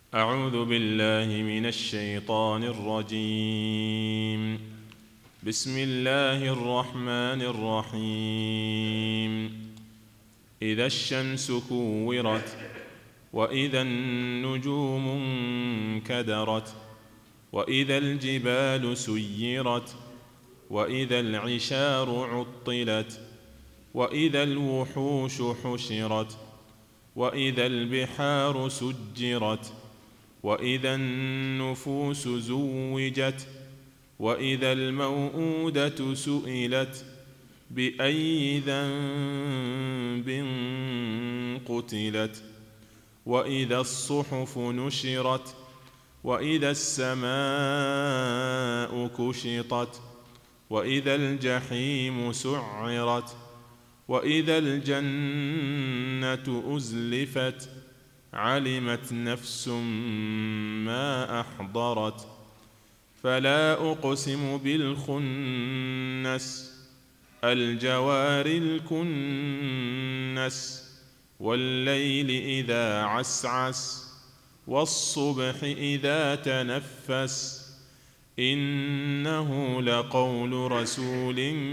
أعوذ بالله من الشيطان الرجيم. بسم الله الرحمن الرحيم. إذا الشمس كورت وإذا النجوم انكدرت وإذا الجبال سيرت وإذا العشار عطلت وإذا الوحوش حشرت وإذا البحار سجرت وإذا النفوس زوجت وإذا الموءودة سئلت بأي ذنب قتلت وإذا الصحف نشرت وإذا السماء كشطت وإذا الجحيم سعرت وإذا الجنة أزلفت علمت نفس ما أحضرت فلا أقسم بالخنس الجوار الكنس والليل إذا عسعس والصبح إذا تنفس إنه لقول رسول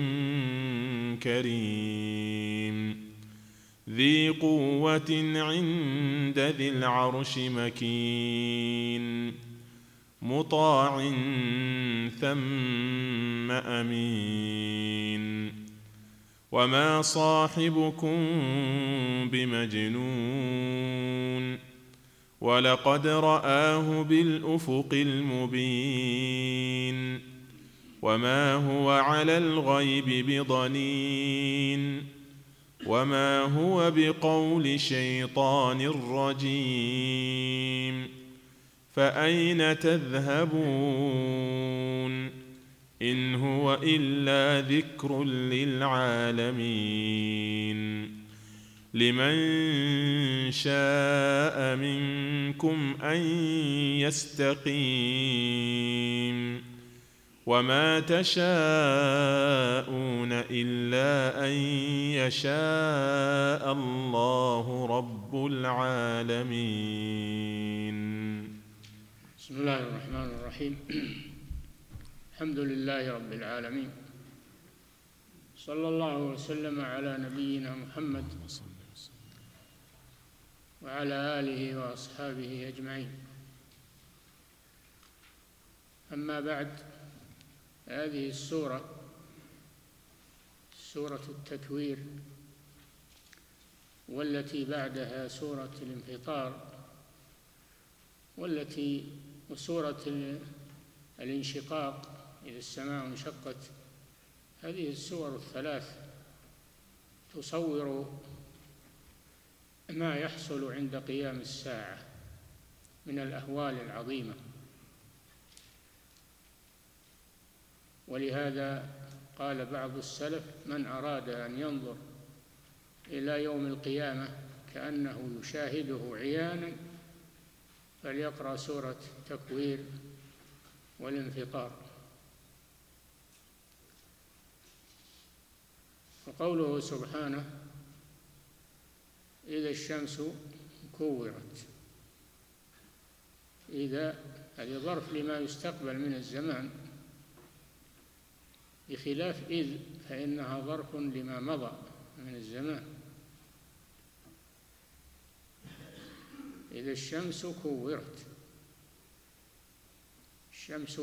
كريم ذي قوة عند ذي العرش مكين مطاع ثم أمين وما صاحبكم بمجنون ولقد رآه بالأفق المبين وما هو على الغيب بضنين وما هو بقول شيطان رجيم فأين تذهبون إن هو إلا ذكر للعالمين لمن شاء منكم أن يستقيم وما تشاءون إلا أن يشاء الله رب العالمين. بسم الله الرحمن الرحيم. الحمد لله رب العالمين، صلى الله وسلم على نبينا محمد وعلى آله وأصحابه أجمعين. أما بعد، هذه السورة سورة التكوير، والتي بعدها سورة الانفطار، وسورة الانشقاق إذا السماء انشقت. هذه السور الثلاث تصور ما يحصل عند قيام الساعة من الأهوال العظيمة، ولهذا قال بعض السلف: من أراد أن ينظر إلى يوم القيامة كأنه يشاهده عيانا فليقرأ سورة التكوير والانفطار. وقوله سبحانه: إذا الشمس كورت، إذا هذه ظرف لما يستقبل من الزمان، بخلاف إذ فإنها ظرف لما مضى من الزمان. إذا الشمس كورت، الشمس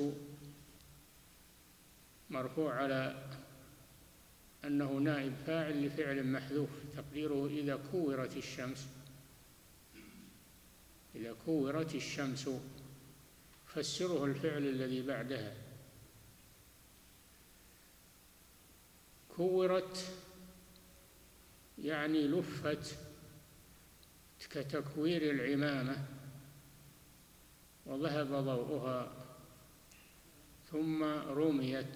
مرفوع على أنه نائب فاعل لفعل محذوف، تقديره إذا كورت الشمس. إذا كورت الشمس فسره الفعل الذي بعدها. كورت يعني لفت كتكوير العمامة وذهب ضوءها ثم رميت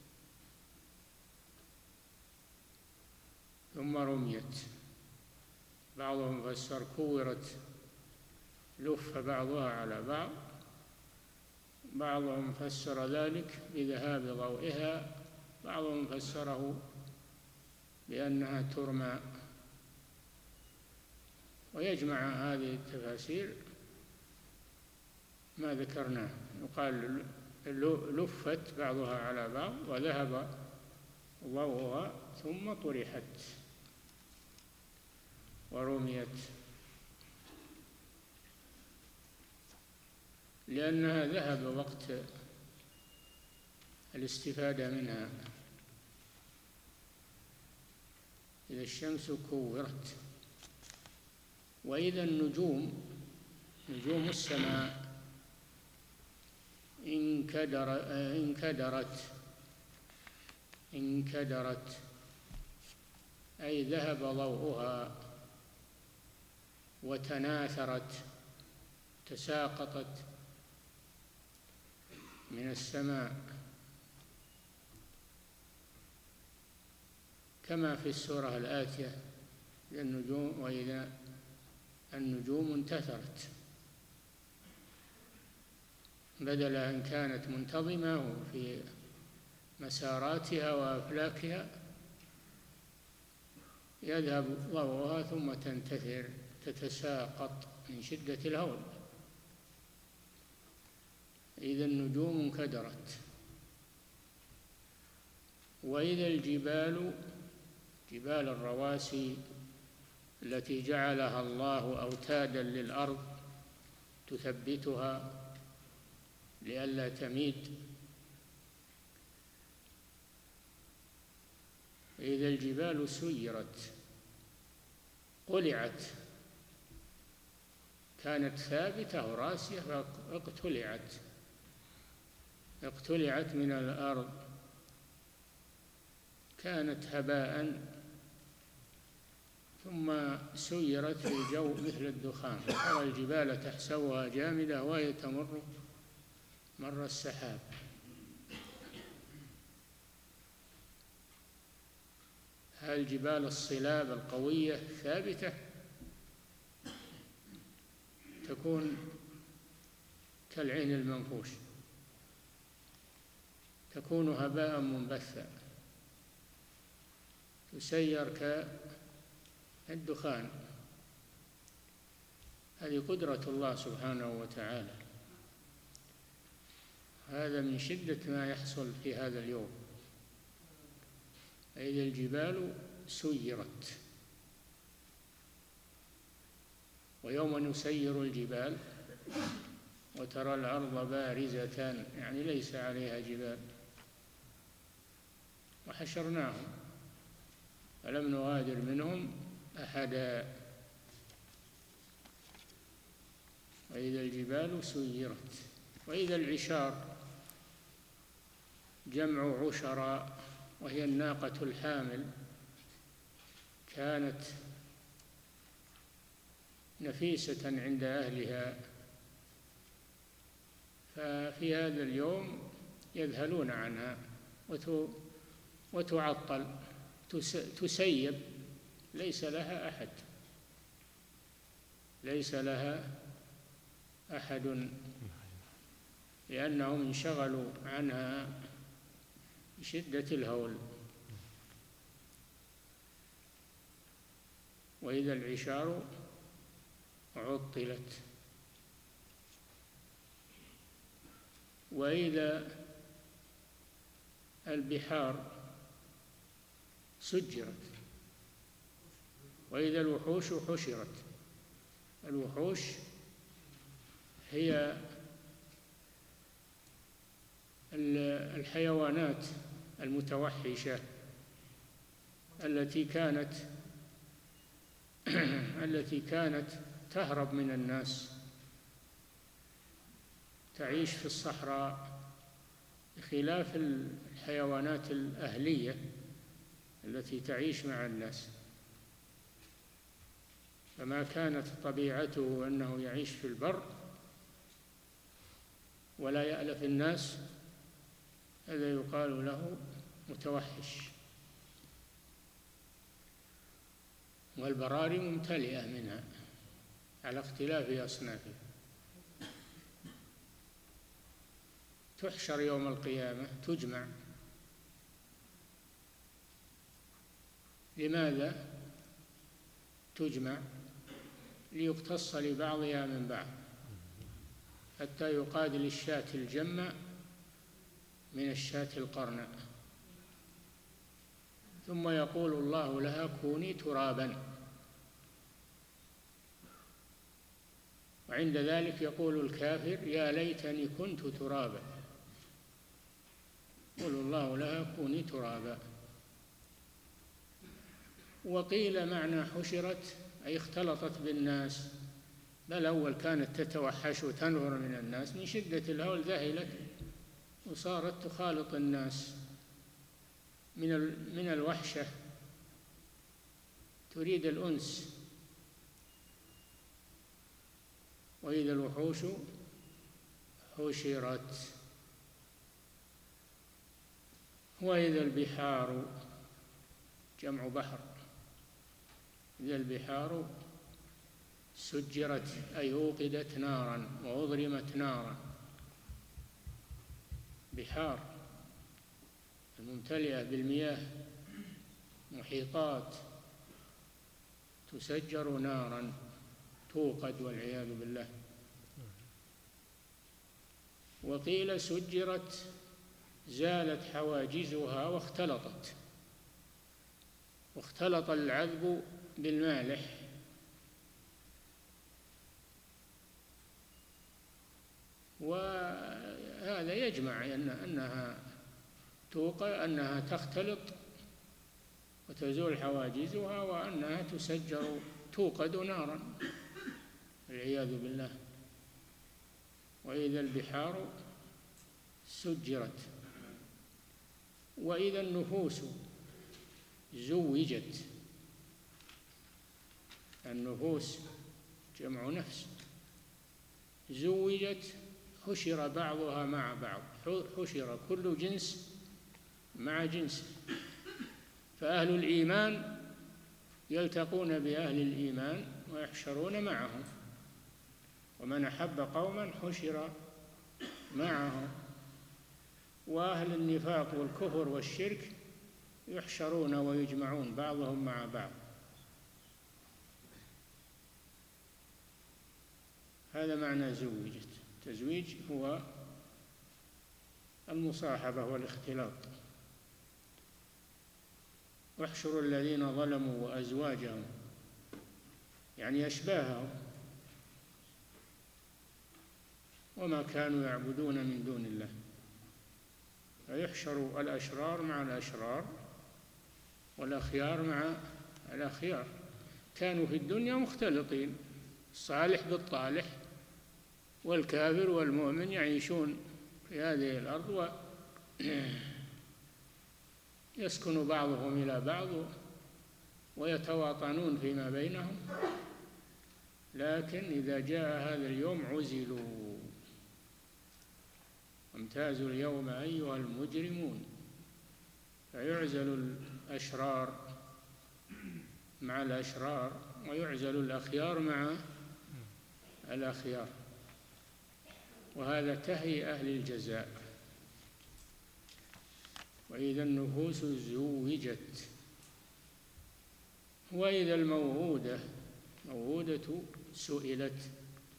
بعضهم فسر كورت لف بعضها على بعض، بعضهم فسر ذلك بذهاب ضوئها، بعضهم فسره بأنها ترمى. ويجمع هذه التفاسير ما ذكرناه، يقال لفت بعضها على بعض وذهب ضوءها ثم طرحت ورميت، لأنها ذهب وقت الاستفادة منها. إذا الشمس كورت، وإذا النجوم، نجوم السماء انكدرت أي ذهب ضوءها وتناثرت، تساقطت من السماء، كما في السورة الآتية وإذا النجوم انتثرت، بدل أن كانت منتظمة في مساراتها وأفلاكها يذهب ضوءها ثم تنتثر، تتساقط من شدة الهول. إذا النجوم انكدرت. وإذا الجبال، جبال الرواسي التي جعلها الله أوتادا للأرض تثبتها لئلا تميد، إذا الجبال سيرت قلعت، كانت ثابتة وراسية اقتلعت من الأرض، كانت هباء ثم سيرت في الجو مثل الدخان، ترى الجبال تحسبها جامدة وهي تمر مر السحاب. هذه الجبال الصلاب القوية الثابتة تكون كالعين المنفوش، تكون هباء منبثا، تسير كالدخان. هذه قدرة الله سبحانه وتعالى، هذا من شدة ما يحصل في هذا اليوم. إذا الجبال سيرت، ويوم نسير الجبال وترى الأرض بارزة يعني ليس عليها جبال، وحشرناهم فلم نغادر منهم أحدا. وإذا الجبال سيرت. وإذا العشار جمع عشراء، وهي الناقة الحامل، كانت نفيسة عند أهلها، ففي هذا اليوم يذهلون عنها وتعطل، تسيب، ليس لها أحد لأنهم انشغلوا عنها بشدة الهول. وإذا العشار عطلت. وإذا البحار سجرت. وإذا الوحوش حشرت. الوحوش هي الحيوانات المتوحشة التي كانت تهرب من الناس، تعيش في الصحراء، بخلاف الحيوانات الأهلية التي تعيش مع الناس. فما كانت طبيعته أنه يعيش في البر ولا يألف الناس، هذا يقال له متوحش. والبراري ممتلئة منها على اختلاف أصنافها. تحشر يوم القيامة، تجمع. لماذا تجمع؟ ليقتص لبعضها من بعض، حتى يقاد للشاة الجمة من الشاة القرناء، ثم يقول الله لها كوني ترابا، وعند ذلك يقول الكافر يا ليتني كنت ترابا، يقول الله لها كوني ترابا. وقيل معنى حشرت أي اختلطت بالناس، بل أول كانت تتوحش وتنفر من الناس، من شدة الهول ذهلت وصارت تخالط الناس من الوحشة، تريد الأنس. وإذا الوحوش حشرت، وإذا البحار جمع بحر، إذا البحار سجرت أي أوقدت نارا وأضرمت نارا. بحار الممتلئة بالمياه، محيطات، تسجر نارا توقد والعياذ بالله. وقيل سجرت زالت حواجزها واختلط العذب بالمالح، وهذا يجمع أنها تختلط وتزول حواجزها، وأنها تسجر توقد نارا والعياذ بالله. وإذا البحار سجرت، وإذا النفوس زوجت، النفوس جمع نفس، زوجت حشر بعضها مع بعض، حشر كل جنس مع جنس، فأهل الإيمان يلتقون بأهل الإيمان ويحشرون معهم، ومن أحب قوما حشر معهم، وأهل النفاق والكفر والشرك يحشرون ويجمعون بعضهم مع بعض. هذا معنى زوجت. التزويج هو المصاحبة والاختلاط. واحشروا الذين ظلموا وأزواجهم، يعني أشباههم، وما كانوا يعبدون من دون الله، فيحشر الأشرار مع الأشرار والأخيار مع الأخيار. كانوا في الدنيا مختلطين، الصالح بالطالح والكافر والمؤمن يعيشون في هذه الأرض ويسكن بعضهم إلى بعض ويتواطنون فيما بينهم، لكن إذا جاء هذا اليوم عزلوا. امتازوا اليوم أيها المجرمون، فيعزل الأشرار مع الأشرار، ويعزل الأخيار مع الأخيار، وهذا تهي أهل الجزاء. وإذا النفوس زوجت، وإذا الموءودة سئلت.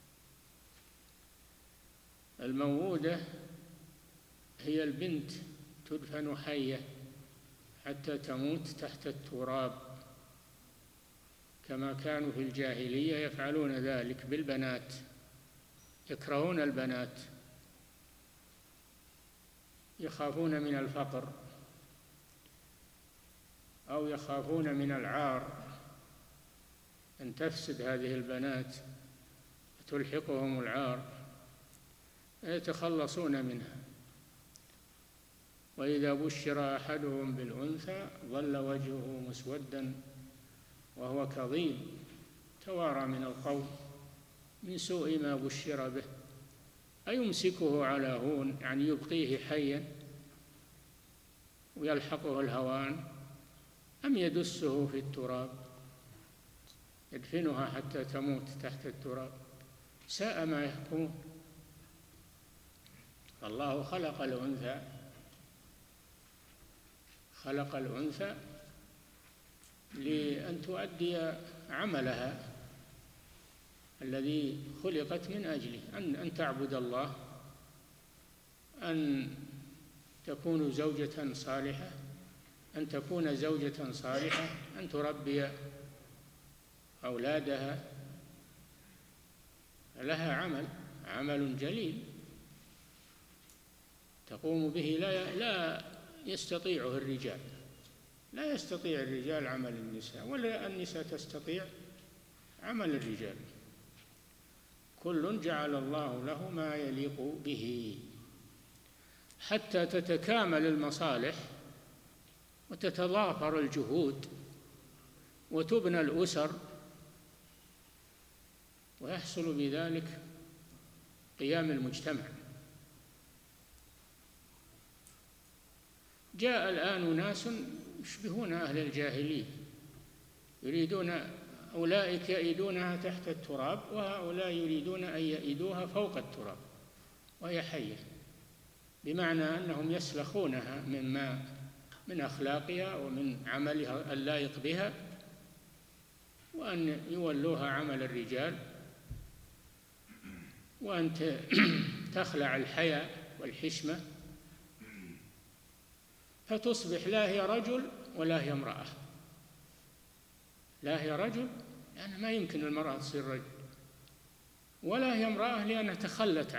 الموءودة هي البنت تدفن حية حتى تموت تحت التراب، كما كانوا في الجاهلية يفعلون ذلك بالبنات، يكرهون البنات، يخافون من الفقر أو يخافون من العار، أن تفسد هذه البنات وتلحقهم العار، يتخلصون منها. وإذا بشر أحدهم بالأنثى ظل وجهه مسودا وهو كظيم، توارى من القوم من سوء ما بشر به، أيمسكه على هون، يعني يبقيه حيا ويلحقه الهوان، أم يدسه في التراب يدفنها حتى تموت تحت التراب؟ ساء ما يحكمون. الله خلق الأنثى لأن تؤدي عملها، الذي خلقت من أجله، أن تعبد الله، أن تكون زوجة صالحة، أن تكون زوجة صالحة، أن تربي أولادها، لها عمل جليل تقوم به لا يستطيعه الرجال، لا يستطيع الرجال عمل النساء، ولا النساء تستطيع عمل الرجال. كل جعل الله له ما يليق به حتى تتكامل المصالح وتتضافر الجهود وتبنى الأسر، ويحصل بذلك قيام المجتمع. جاء الآن ناس يشبهون أهل الجاهلية، أولئك يئدونها تحت التراب، وهؤلاء يريدون أن يئدوها فوق التراب وهي حية، بمعنى أنهم يسلخونها من أخلاقها ومن عملها اللائق بها، وأن يولوها عمل الرجال، وأن تخلع الحياء والحشمة، فتصبح لا هي رجل ولا هي امرأة. لا هي رجل يعني ما يمكن المرأة تصير رجل، ولا هي امرأة لأنها تخلت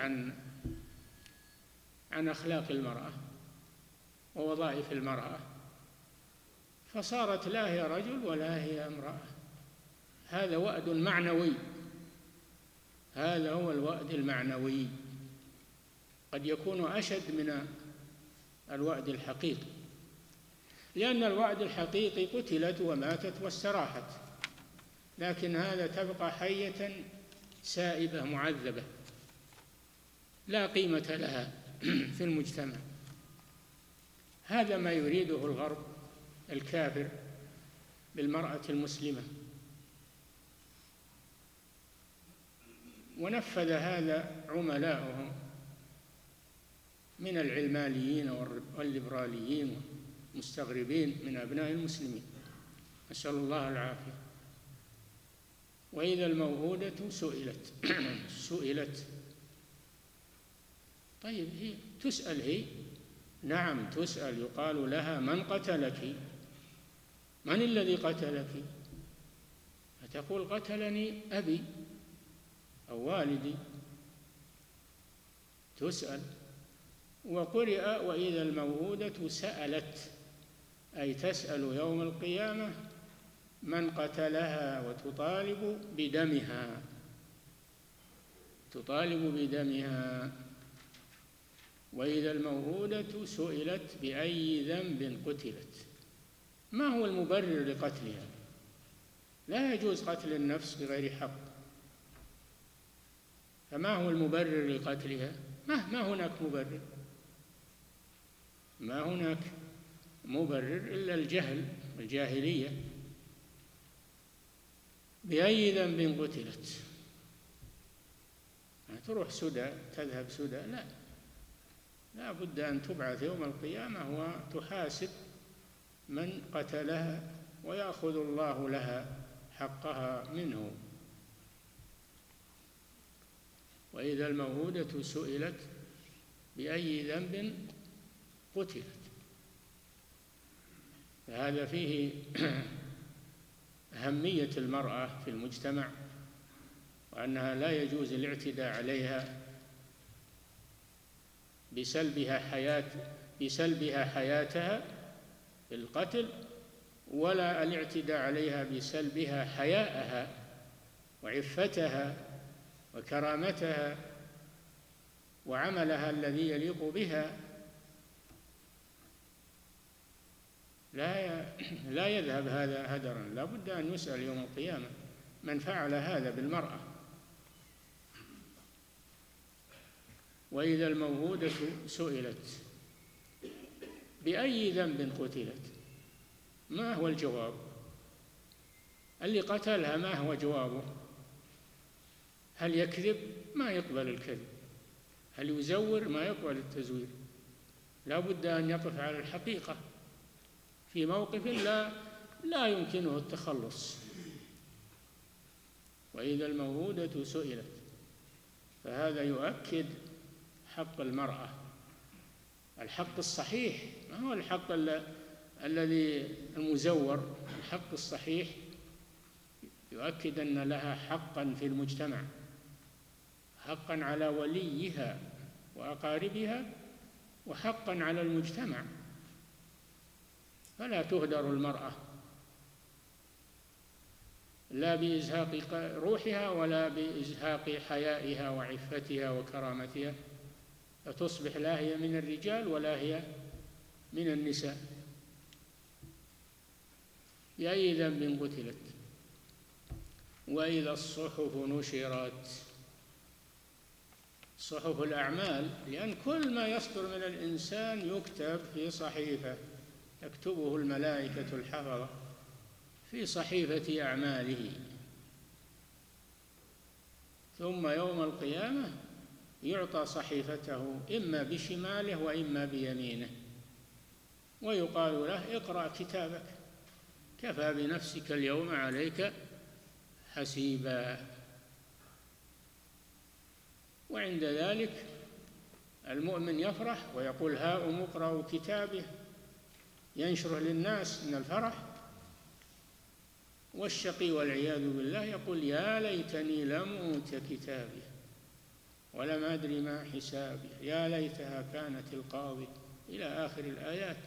عن أخلاق المرأة ووظائف المرأة، فصارت لا هي رجل ولا هي امرأة. هذا وأد معنوي، هذا هو الوأد المعنوي، قد يكون أشد من الوأد الحقيقي، لأن الوأد الحقيقي قتلت وماتت واستراحت، لكن هذا تبقى حية سائبة معذبة لا قيمة لها في المجتمع. هذا ما يريده الغرب الكافر بالمرأة المسلمة، ونفذ هذا عملاؤهم من العلمانيين والليبراليين والمستغربين من أبناء المسلمين، نسأل الله العافية. وإذا الموءودة سئلت طيب هي تسأل، هي نعم تسأل، يقال لها من قتلك؟ من الذي قتلك؟ فتقول قتلني أبي أو والدي، تسأل. وقرئ وإذا الموءودة سألت، أي تسأل يوم القيامة من قتلها وتطالب بدمها، تطالب بدمها. وإذا الموءودة سئلت بأي ذنب قتلت. ما هو المبرر لقتلها؟ لا يجوز قتل النفس بغير حق، فما هو المبرر لقتلها؟ ما هناك مبرر، ما هناك مبرر إلا الجهل والجاهلية. بأي ذنب قتلت؟ تروح سدى، تذهب سدى؟ لا بد أن تبعث يوم القيامة وتحاسب من قتلها، ويأخذ الله لها حقها منه. وإذا الموءودة سئلت بأي ذنب قتلت. فهذا فيه أهمية المرأة في المجتمع، وأنها لا يجوز الاعتداء عليها بسلبها حياتها بالقتل، ولا الاعتداء عليها بسلبها حياءها وعفتها وكرامتها وعملها الذي يليق بها. لا يذهب هذا هدرا، لا بد أن يسأل يوم القيامة من فعل هذا بالمرأة. وإذا الموءودة سئلت بأي ذنب قتلت، ما هو الجواب؟ اللي قتلها ما هو جوابه؟ هل يكذب؟ ما يقبل الكذب. هل يزور؟ ما يقبل التزوير. لا بد أن يقف على الحقيقة في موقف لا يمكنه التخلص. وإذا الموءودة سئلت. فهذا يؤكد حق المرأة، الحق الصحيح، ما هو الحق الذي المزور. الحق الصحيح يؤكد أن لها حقا في المجتمع، حقا على وليها وأقاربها، وحقا على المجتمع. فلا تهدر المرأة لا بإزهاق روحها ولا بإزهاق حيائها وعفتها وكرامتها، فتصبح لا هي من الرجال ولا هي من النساء. بأي ذنب قتلت؟ وإذا الصحف نشرت، صحف الأعمال، لأن كل ما يصدر من الإنسان يكتب في صحيفة تكتبه الملائكة الحفظة في صحيفة أعماله، ثم يوم القيامة يعطى صحيفته إما بشماله وإما بيمينه، ويقال له: اقرأ كتابك كفى بنفسك اليوم عليك حسيبا. وعند ذلك المؤمن يفرح ويقول: هاؤم اقرأوا كتابه، ينشره للناس من الفرح. والشقي والعياذ بالله يقول: يا ليتني لم أوت كتابي ولم أدر ما حسابي، يا ليتها كانت القاضي، إلى آخر الآيات.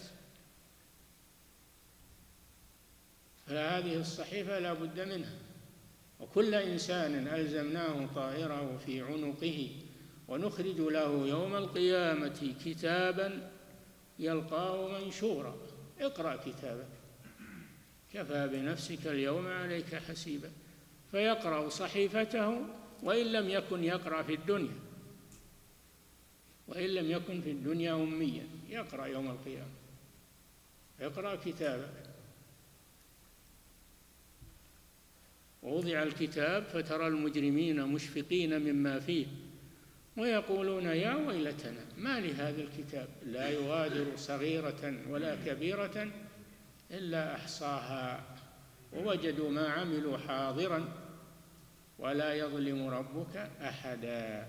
فهذه الصحيفة لا بد منها، وكل إنسان ألزمناه طائره في عنقه ونخرج له يوم القيامة كتابا يلقاه منشورا. اقرأ كتابك كفى بنفسك اليوم عليك حسيبا. فيقرأ صحيفته وإن لم يكن يقرأ في الدنيا، وإن لم يكن في الدنيا أميا، يقرأ يوم القيامة، يقرأ كتابك. ووضع الكتاب فترى المجرمين مشفقين مما فيه ويقولون: يا ويلتنا ما لهذا الكتاب لا يغادر صغيرة ولا كبيرة إلا أحصاها ووجدوا ما عملوا حاضرا ولا يظلم ربك أحدا.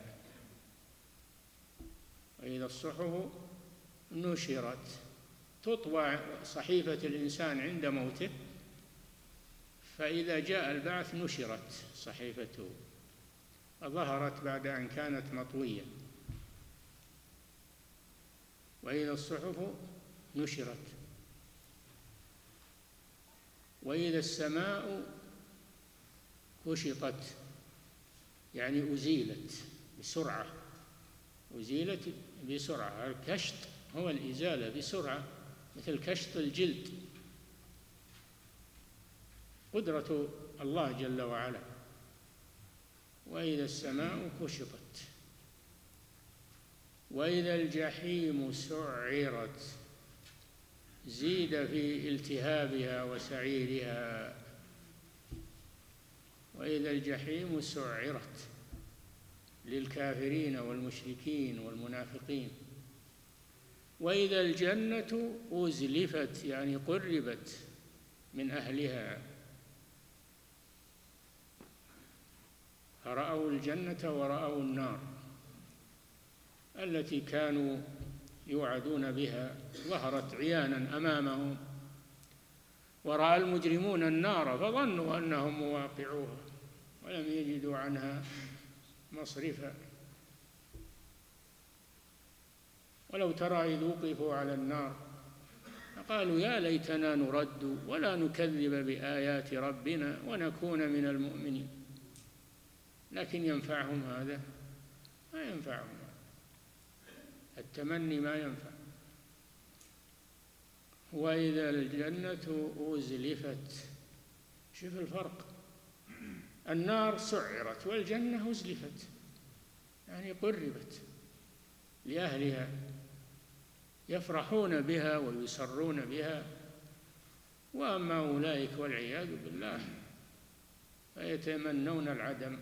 وإذا الصحف نشرت، تطوى صحيفة الإنسان عند موته، فإذا جاء البعث نشرت صحيفته، ظهرت بعد أن كانت مطوية. وإذا الصحف نشرت. وإذا السماء كشطت، يعني أزيلت بسرعة، أزيلت بسرعة. الكشط هو الإزالة بسرعة، مثل كشط الجلد، قدرة الله جل وعلا. وإذا السماء كشطت. وإذا الجحيم سعرت، زيد في التهابها وسعيرها. وإذا الجحيم سعرت للكافرين والمشركين والمنافقين. وإذا الجنة أزلفت، يعني قربت من أهلها، فرأوا الجنة ورأوا النار التي كانوا يوعدون بها، ظهرت عيانا أمامهم. ورأى المجرمون النار فظنوا أنهم مواقعوها ولم يجدوا عنها مصرفا. ولو ترى إذ وقفوا على النار فقالوا: يا ليتنا نرد ولا نكذب بآيات ربنا ونكون من المؤمنين. لكن ينفعهم هذا؟ ما ينفعهم، التمني ما ينفع. وإذا الجنة أزلفت، شوف الفرق، النار سعرت والجنة أزلفت، يعني قربت لأهلها، يفرحون بها ويسرون بها. وأما أولئك والعياذ بالله فيتمنون العدم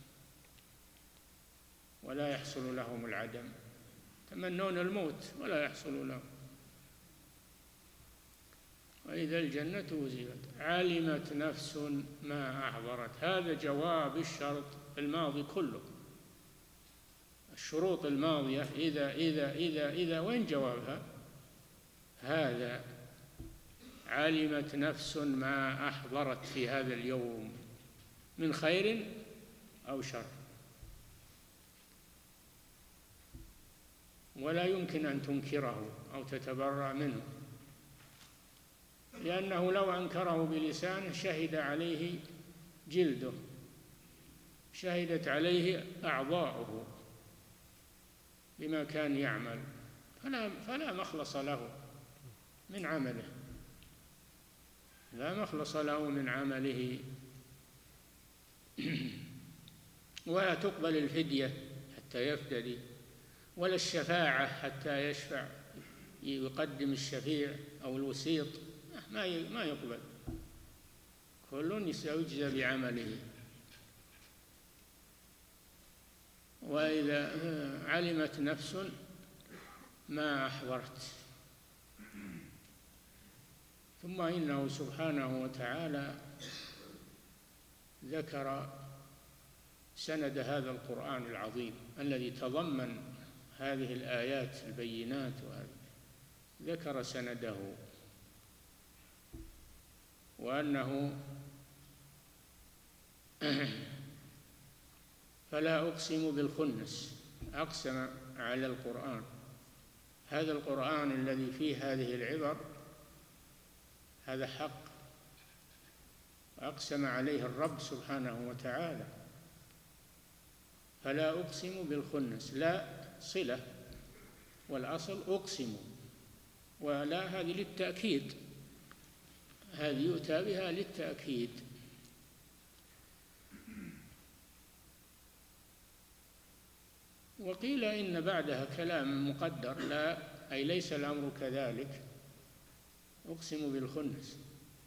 ولا يحصل لهم العدم، يتمنون الموت ولا يحصل لهم. وإذا الجنة أزلفت علمت نفس ما أحضرت. هذا جواب الشرط الماضي كله، الشروط الماضية إذا وين جوابها؟ هذا علمت نفس ما أحضرت في هذا اليوم من خير أو شر. ولا يمكن أن تنكره أو تتبرأ منه، لأنه لو أنكره بلسانه شهد عليه جلده، شهدت عليه أعضاؤه بما كان يعمل، فلا مخلص له من عمله، لا مخلص له من عمله. ولا تقبل الفدية حتى يفتدي، ولا الشفاعة حتى يشفع، يقدم الشفيع أو الوسيط، ما يقبل، كل يجزى بعمله. وإذا علمت نفس ما أحضرت. ثم إنه سبحانه وتعالى ذكر سند هذا القرآن العظيم الذي تضمن هذه الآيات البينات، ذكر سنده، وأنه فلا أقسم بالخنس، أقسم على القرآن، هذا القرآن الذي فيه هذه العبر هذا حق، أقسم عليه الرب سبحانه وتعالى. فلا أقسم بالخنس، لا صلة، والأصل أقسم، ولا هذه للتأكيد، هذه يؤتى بها للتأكيد. وقيل إن بعدها كلام مقدر، لا، أي ليس الأمر كذلك، أقسم بالخنس،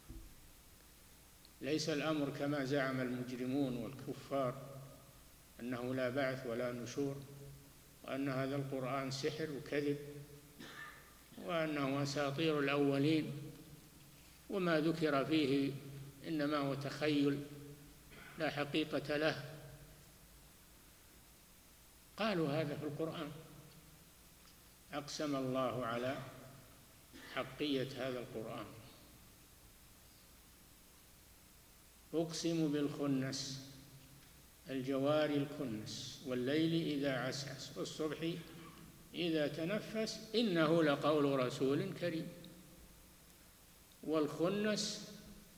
ليس الأمر كما زعم المجرمون والكفار أنه لا بعث ولا نشور، وأن هذا القرآن سحر وكذب، وأنه أساطير الأولين، وما ذكر فيه إنما هو تخيل لا حقيقة له. قالوا هذا في القرآن، أقسم الله على حقية هذا القرآن. أقسم بالخنس، الجوار الكنس، والليل إذا عسعس، والصبح إذا تنفس، إنه لقول رسول كريم. والكنس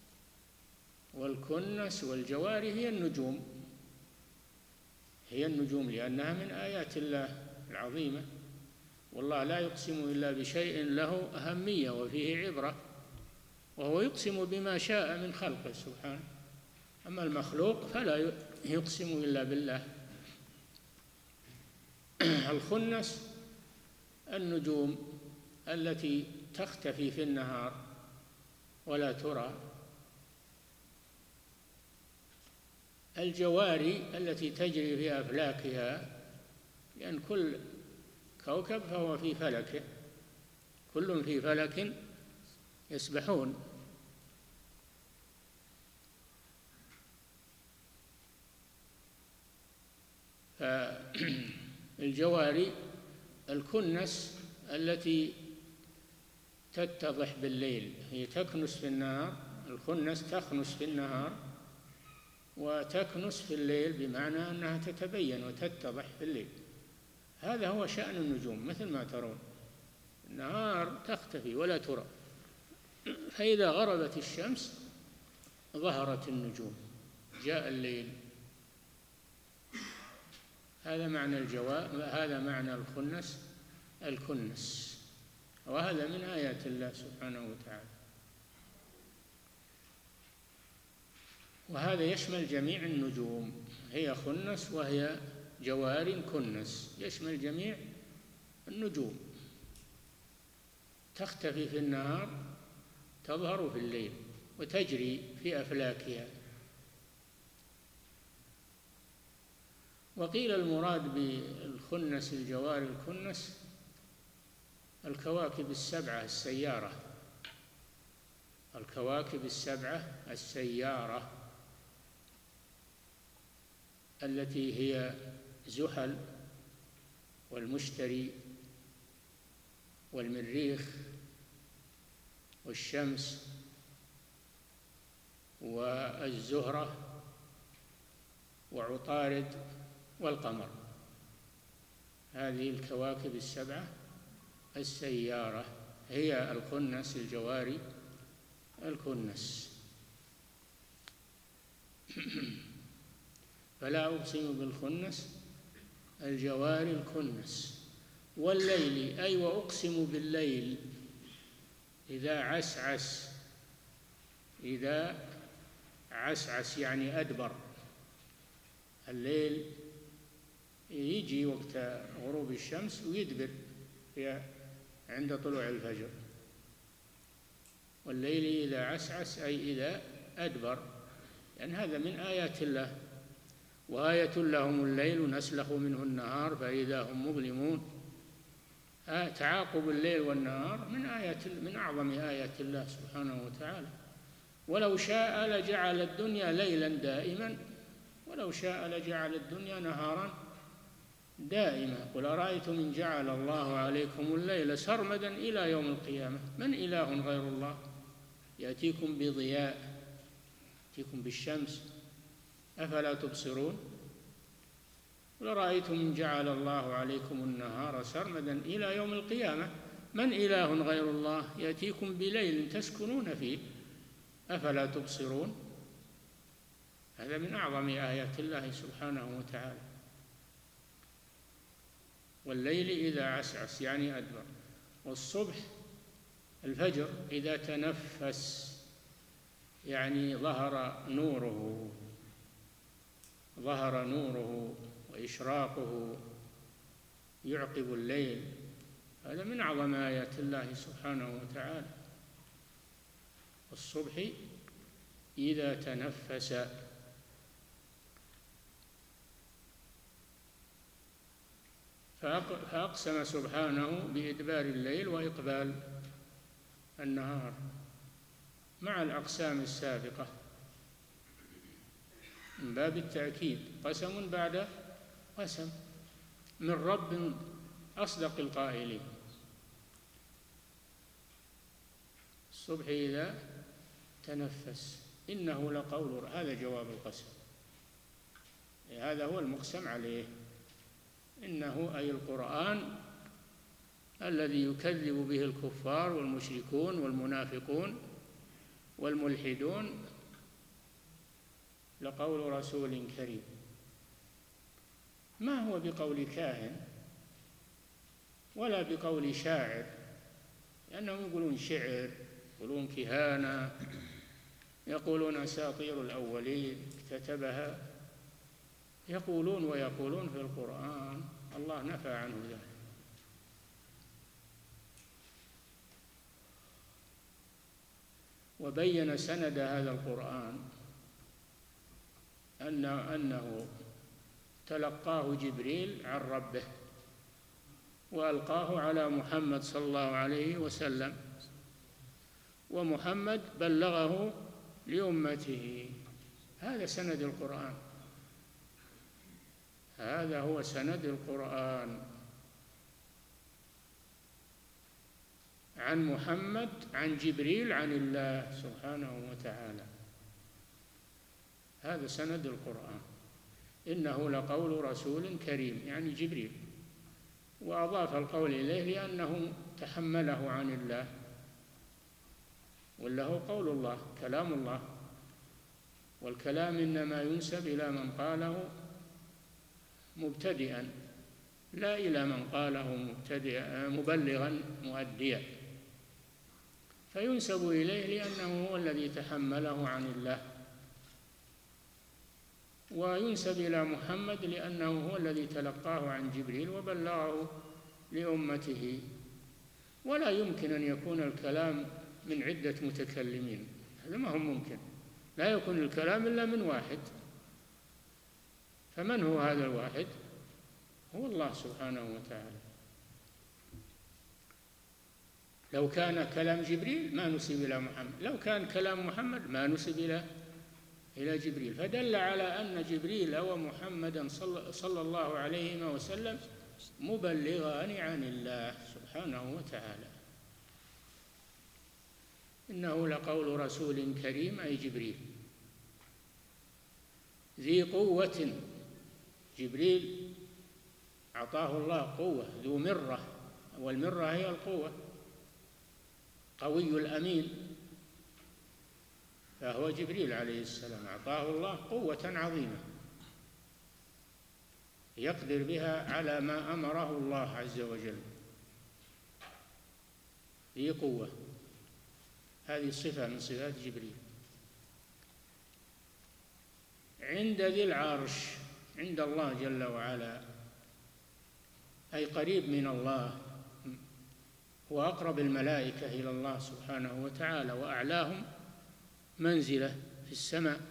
والجوار هي النجوم، هي النجوم، لأنها من آيات الله العظيمة، والله لا يقسم إلا بشيء له أهمية وفيه عبرة، وهو يقسم بما شاء من خلقه سبحانه، أما المخلوق فلا يقسم إلا بالله. الخنس النجوم التي تختفي في النهار ولا ترى، الجواري التي تجري في أفلاكها، لأن كل كوكب فهو في فلكه، كل في فلك يسبحون. فالجواري الكنس التي تتضح بالليل، هي تكنس في النهار، الخنس تخنس في النهار وتكنس في الليل، بمعنى أنها تتبين وتتضح في الليل. هذا هو شأن النجوم، مثل ما ترون النهار تختفي ولا ترى، فإذا غربت الشمس ظهرت النجوم، جاء الليل. هذا معنى هذا معنى الكنس، وهذا من آيات الله سبحانه وتعالى. وهذا يشمل جميع النجوم، هي خنس وهي جوار كنس، يشمل جميع النجوم، تختفي في النهار تظهر في الليل وتجري في أفلاكها. وقيل المراد بالخنس الجوار الكنس الكواكب السبعة السيارة، الكواكب السبعة السيارة التي هي زحل والمشتري والمريخ والشمس والزهرة وعطارد والقمر. هذه الكواكب السبعة السيارة هي الكنس، الجواري الكنس. فلا أقسم بالخنس الجواري الكنس والليل، أي وأقسم بالليل إذا عسعس. إذا عسعس يعني أدبر. الليل يجي وقت غروب الشمس ويدبر عند طلوع الفجر. والليل إذا عسعس أي إذا أدبر، لأن هذا من آيات الله. وآية لهم الليل نسلخ منه النهار فإذا هم مظلمون. تعاقب الليل والنهار من أعظم آيات الله سبحانه وتعالى. ولو شاء لجعل الدنيا ليلا دائما، ولو شاء لجعل الدنيا نهارا دائما. قل أرأيتم إن جعل الله عليكم الليل سرمدا إلى يوم القيامة من إله غير الله يأتيكم بضياء، يأتيكم بالشمس، أفلا تبصرون؟ قل أرأيتم إن جعل الله عليكم النهار سرمدا إلى يوم القيامة من إله غير الله يأتيكم بليل تسكنون فيه أفلا تبصرون؟ هذا من أعظم آيات الله سبحانه وتعالى. والليل إذا عسعس يعني أدبر. والصبح الفجر إذا تنفس يعني ظهر نوره وإشراقه يعقب الليل. هذا من أعظم آيات الله سبحانه وتعالى. الصبح إذا تنفس. فأقسم سبحانه بإدبار الليل وإقبال النهار مع الأقسام السابقة من باب التأكيد، قسم بعد قسم من رب أصدق القائلين. الصبح إذا تنفس إنه لقول، هذا جواب القسم، هذا هو المقسم عليه. إنه أي القرآن الذي يكذب به الكفار والمشركون والمنافقون والملحدون لقول رسول كريم. ما هو بقول كاهن ولا بقول شاعر، لأنهم يقولون شعر، يقولون كهانة، يقولون أساطير الأولين اكتتبها، يقولون في القرآن. الله نفى عنه ذلك. وبين سند هذا القرآن أنه تلقاه جبريل عن ربه وألقاه على محمد صلى الله عليه وسلم، ومحمد بلغه لأمته. هذا سند القرآن، هذا هو سند القرآن، عن محمد عن جبريل عن الله سبحانه وتعالى. هذا سند القرآن. إنه لقول رسول كريم يعني جبريل، وأضاف القول إليه لأنه تحمله عن الله، وله قول الله كلام الله، والكلام إنما ينسب إلى من قاله مبتدئا لا إلى من قاله مبلغا مؤديا، فينسب إليه لأنه هو الذي تحمله عن الله، وينسب إلى محمد لأنه هو الذي تلقاه عن جبريل وبلغه لأمته. ولا يمكن أن يكون الكلام من عدة متكلمين، هذا ما هو ممكن، لا يكون الكلام إلا من واحد. فمن هو هذا الواحد؟ هو الله سبحانه وتعالى. لو كان كلام جبريل ما نسب إلى محمد، لو كان كلام محمد ما نسب إلى جبريل. فدل على أن جبريل ومحمدا صلى الله عليه وسلم مبلغان عن الله سبحانه وتعالى. إنه لقول رسول كريم، أي جبريل، ذي قوة. جبريل أعطاه الله قوة، ذو مرة، والمرة هي القوة، قوي الأمين. فهو جبريل عليه السلام أعطاه الله قوة عظيمة يقدر بها على ما أمره الله عز وجل. ذي قوة، هذه صفة من صفات جبريل. عند ذي العرش، عند الله جل وعلا، أي قريب من الله، هو أقرب الملائكة إلى الله سبحانه وتعالى وأعلاهم منزلة في السماء.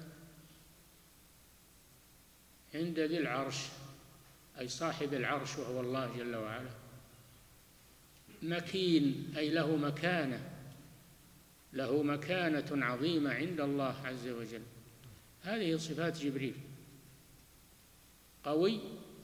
عند ذي العرش أي صاحب العرش وهو الله جل وعلا. مكين أي له مكانة، له مكانة عظيمة عند الله عز وجل. هذه صفات جبريل. قوي،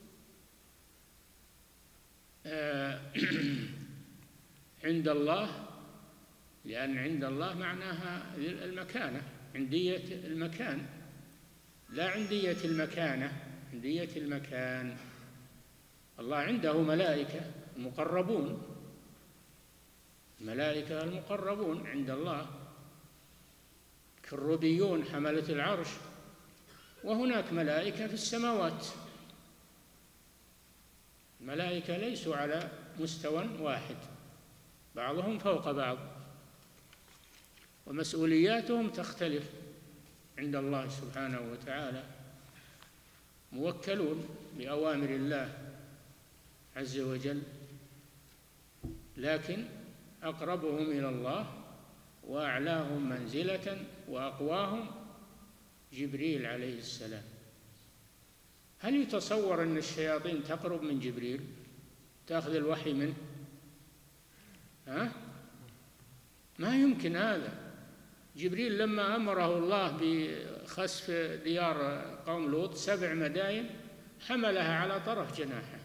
عند الله، لأن عند الله معناها المكانة، عندية المكان، لا عندية المكانة، عندية المكان. الله عنده ملائكة مقربون، الملائكة المقربون عند الله كالربيون حملة العرش، وهناك ملائكة في السماوات. الملائكة ليسوا على مستوى واحد، بعضهم فوق بعض، ومسؤولياتهم تختلف عند الله سبحانه وتعالى، موكلون بأوامر الله عز وجل، لكن أقربهم إلى الله وأعلاهم منزلة وأقواهم جبريل عليه السلام. هل يتصور أن الشياطين تقرب من جبريل تأخذ الوحي منه؟ ما يمكن هذا. جبريل لما أمره الله بخسف ديار قوم لوط 7 مداين حملها على طرف جناحه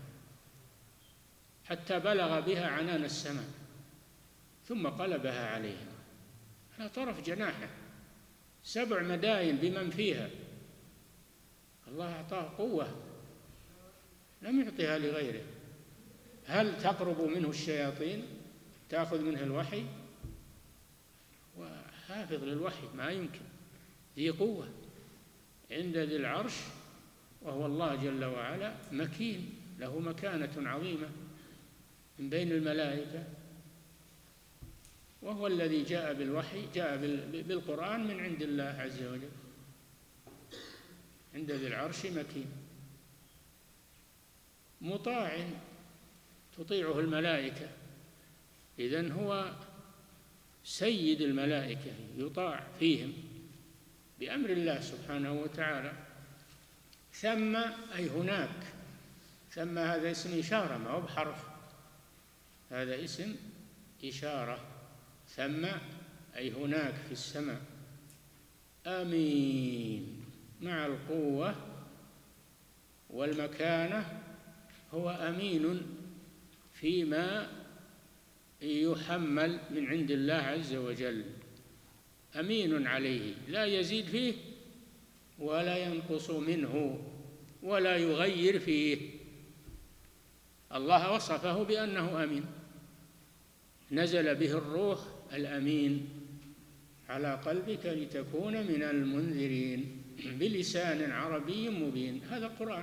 حتى بلغ بها عنان السماء، ثم قلبها عليهم على طرف جناحه. 7 مداين بمن فيها، الله أعطاه قوة لم يعطها لغيره. هل تقرب منه الشياطين تأخذ منه الوحي؟ وحافظ للوحي ما يمكن. ذي قوة عند ذي العرش وهو الله جل وعلا، مكين، له مكانة عظيمة من بين الملائكة، وهو الذي جاء بالوحي، جاء بالقرآن من عند الله عز وجل. عند ذي العرش مكين، مطاع تطيعه الملائكة. إذن هو سيد الملائكة، يطاع فيهم بأمر الله سبحانه وتعالى. ثم أي هناك، ثم هذا اسم إشارة ما هو بحرف، هذا اسم إشارة. ثم أي هناك في السماء. أمين مع القوة والمكانة، هو أمين فيما يحمل من عند الله عز وجل، أمين عليه، لا يزيد فيه ولا ينقص منه ولا يغير فيه. الله وصفه بأنه أمين، نزل به الروح الأمين على قلبك لتكون من المنذرين بلسان عربي مبين. هذا القرآن.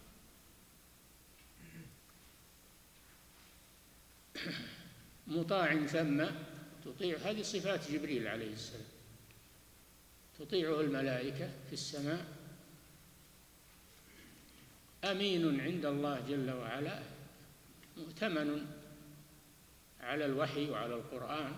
مطاع ثم تطيع، هذه صفات جبريل عليه السلام، تطيعه الملائكة في السماء. أمين عند الله جل وعلا، مؤتمن على الوحي وعلى القرآن.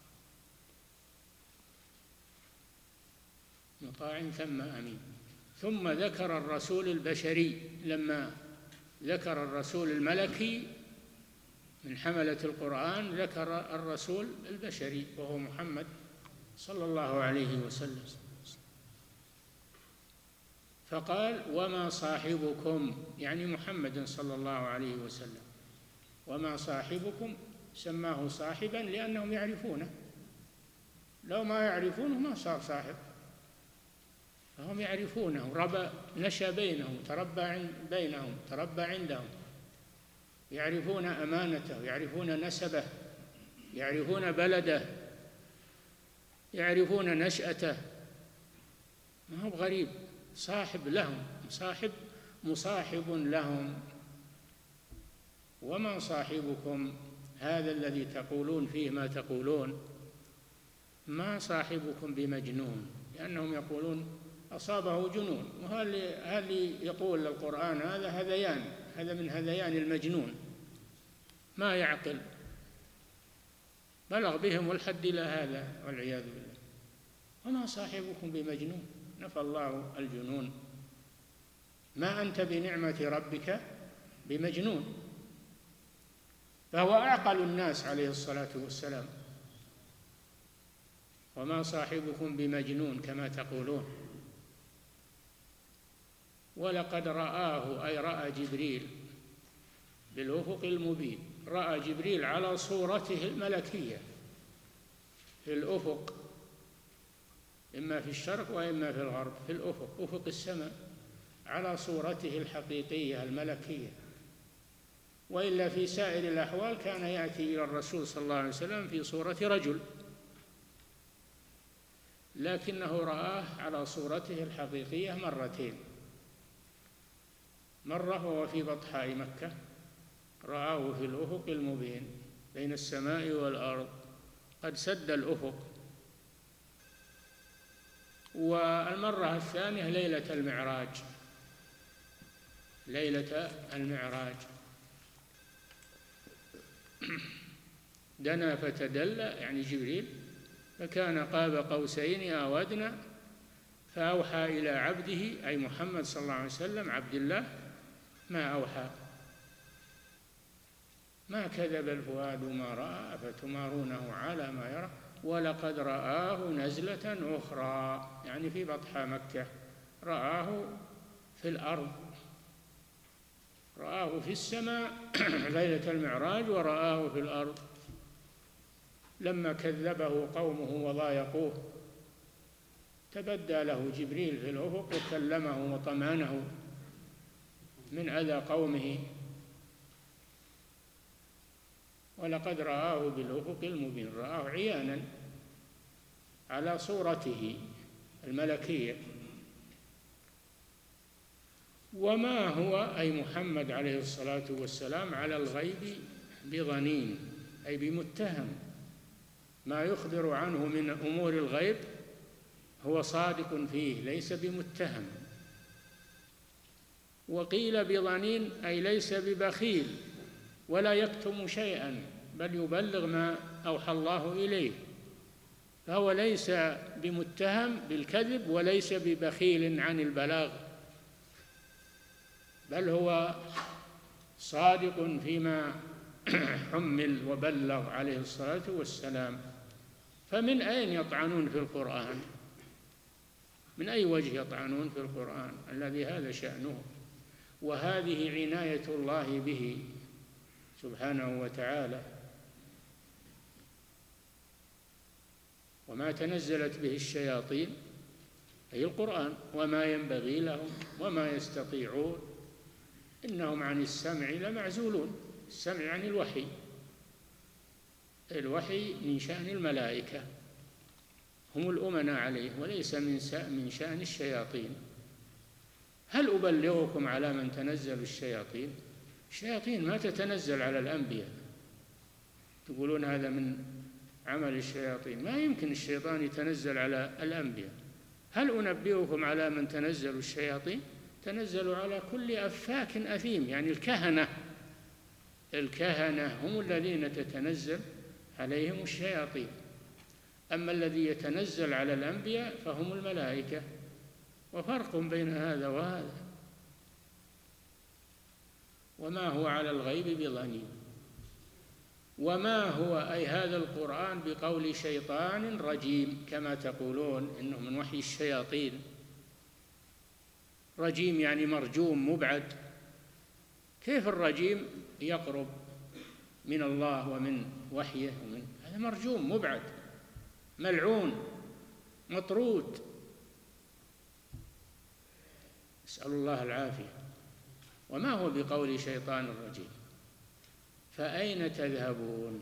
مطاع ثم أمين. ثم ذكر الرسول البشري، لما ذكر الرسول الملكي من حملة القرآن ذكر الرسول البشري وهو محمد صلى الله عليه وسلم، فقال وما صاحبكم، يعني محمد صلى الله عليه وسلم، وما صاحبكم، سماه صاحبا لأنهم يعرفونه، لو ما يعرفونه ما صار صاحب، فهم يعرفونه، نشأ بينهم، تربى بينهم، تربى عندهم، يعرفون أمانته، يعرفون نسبه، يعرفون بلده، يعرفون نشأته، ما هو غريب، صاحب لهم، مصاحب لهم. وما صاحبكم هذا الذي تقولون فيه ما تقولون، ما صاحبكم بمجنون، لأنهم يقولون أصابه جنون، وهل يقول القرآن هذا هذيان، هذا من هذيان المجنون، ما يعقل، بلغ بهم الحد إلى هذا والعياذ بالله. وما صاحبكم بمجنون، نفى الله الجنون، ما أنت بنعمة ربك بمجنون، فهو أعقل الناس عليه الصلاة والسلام. وما صاحبكم بمجنون كما تقولون. ولقد رآه، أي رأى جبريل بالأفق المبين، رأى جبريل على صورته الملكية في الأفق، إما في الشرق وإما في الغرب، في الأفق، أفق السماء، على صورته الحقيقية الملكية. وإلا في سائر الأحوال كان يأتي إلى الرسول صلى الله عليه وسلم في صورة رجل، لكنه رآه على صورته الحقيقية مرتين، مرة وهو في بطحاء مكة، رآه في الأفق المبين بين السماء والأرض، قد سد الأفق. والمرة الثانية ليلة المعراج، ليلة المعراج دنا فتدلى، يعني جبريل، فكان قاب قوسين أو أدنى، فأوحى إلى عبده، أي محمد صلى الله عليه وسلم عبد الله، ما أوحى، ما كذب الفؤاد ما رأى أفتمارونه على ما يرى ولقد رآه نزلة أخرى، يعني في بطحاء مكة، رآه في الأرض، رآه في السماء ليلة المعراج، ورآه في الأرض لما كذبه قومه وضايقوه، تبدى له جبريل في الأفق وكلمه وطمأنه من أذى قومه. ولقد رآه بالأفق المبين، رآه عيانا على صورته الملكية. وما هو، أي محمد عليه الصلاة والسلام، على الغيب بضنين، أي بمتهم، ما يخبر عنه من أمور الغيب هو صادق فيه، ليس بمتهم. وقيل بضنين أي ليس ببخيل ولا يكتم شيئا، بل يبلغ ما أوحى الله إليه، فهو ليس بمتهم بالكذب وليس ببخيل عن البلاغ، بل هو صادق فيما حمل وبلغ عليه الصلاة والسلام. فمن أين يطعنون في القرآن؟ من أي وجه يطعنون في القرآن الذي هذا شأنه؟ وهذه عناية الله به سبحانه وتعالى. وما تنزلت به الشياطين، أي القرآن، وما ينبغي لهم وما يستطيعون، إنهم عن السمع لمعزولون. السمع عن الوحي، الوحي من شأن الملائكة، هم الأمناء عليه، وليس من شأن الشياطين. هل أبلغكم على من تنزل الشياطين؟ الشياطين ما تتنزل على الأنبياء، تقولون هذا من عمل الشياطين، ما يمكن الشيطان يتنزل على الأنبياء. هل أنبئكم على من تنزل الشياطين؟ تنزل على كل أفاك أثيم، يعني الكهنة هم الذين تتنزل عليهم الشياطين، أما الذي يتنزل على الأنبياء فهم الملائكة، وفرق بين هذا وهذا. وما هو على الغيب بضنين، وما هو أي هذا القرآن بقول شيطان رجيم كما تقولون إنه من وحي الشياطين. رجيم يعني مرجوم مبعد. كيف الرجيم يقرب من الله ومن وحيه هذا مرجوم مبعد ملعون مطرود، نسأل الله العافية. وما هو بقول شيطان رجيم. فأين تذهبون؟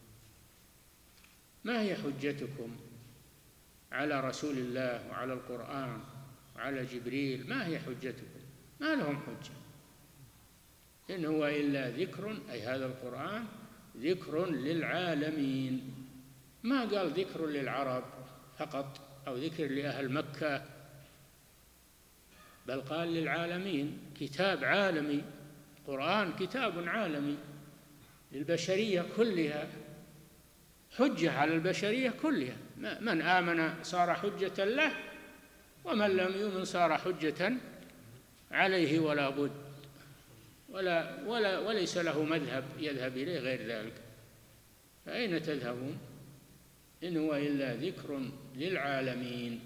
ما هي حجتكم على رسول الله وعلى القرآن وعلى جبريل؟ ما هي حجتكم؟ ما لهم حجة، إن هو إلا ذكر، أي هذا القرآن ذكر للعالمين. ما قال ذكر للعرب فقط أو ذكر لأهل مكة، بل قال للعالمين. كتاب عالمي، قرآن كتاب عالمي للبشرية كلها، حجة على البشرية كلها. من آمن صار حجة له، ومن لم يؤمن صار حجة عليه ولا بد، وليس له مذهب يذهب إليه غير ذلك. فأين تذهبون؟ إن هو إلا ذكر للعالمين.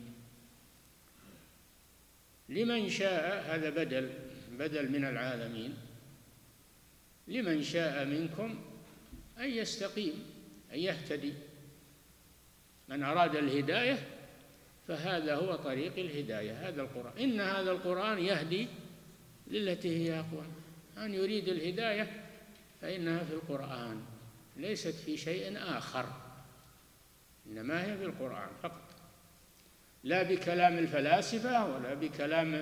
لمن شاء، هذا بدل من العالمين. لمن شاء منكم أن يستقيم، أن يهتدي. من أراد الهداية فهذا هو طريق الهداية، هذا القرآن. إن هذا القرآن يهدي للتي هي أقوم. من يريد الهداية فإنها في القرآن، ليست في شيء آخر، إنما هي في القرآن فقط، لا بكلام الفلاسفة ولا بكلام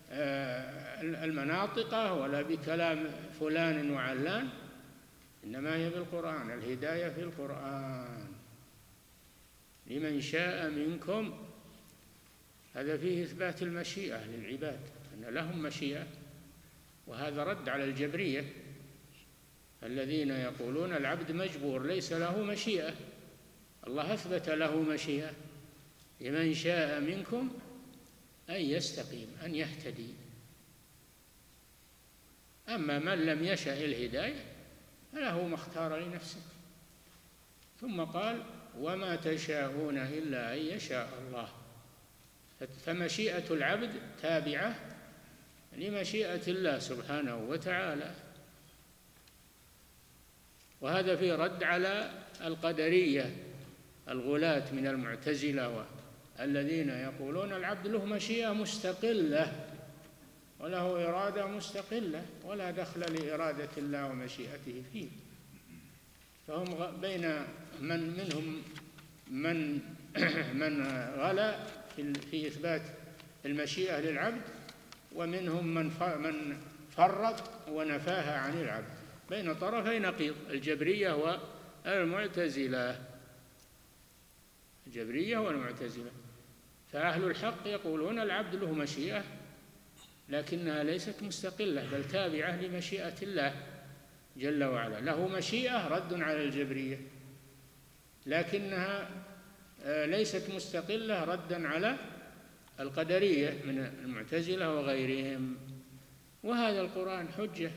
المناطقة ولا بكلام فلان وعلان، إنما هي في القرآن. الهداية في القرآن. لمن شاء منكم، هذا فيه إثبات المشيئة للعباد، أن لهم مشيئة، وهذا رد على الجبرية الذين يقولون العبد مجبور ليس له مشيئة. الله أثبت له مشيئة. لمن شاء منكم أن يستقيم، أن يهتدي. أما من لم يشأ الهداية فله ما اختار لنفسه. ثم قال وما تشاءون إلا أن يشاء الله. فمشيئة العبد تابعة لمشيئة الله سبحانه وتعالى. وهذا في رد على القدرية الغلاة من المعتزلة الذين يقولون العبد له مشيئة مستقلة وله إرادة مستقلة ولا دخل لإرادة الله ومشيئته فيه. فهم بين منهم من غلا في إثبات المشيئة للعبد، ومنهم من فرق ونفاها عن العبد، بين طرفي نقيض، الجبرية والمعتزلة. فأهل الحق يقولون العبد له مشيئة لكنها ليست مستقلة، بل تابعة لمشيئة الله جل وعلا. له مشيئة رد على الجبرية، لكنها ليست مستقلة ردا على القدرية من المعتزلة وغيرهم. وهذا القرآن حجة،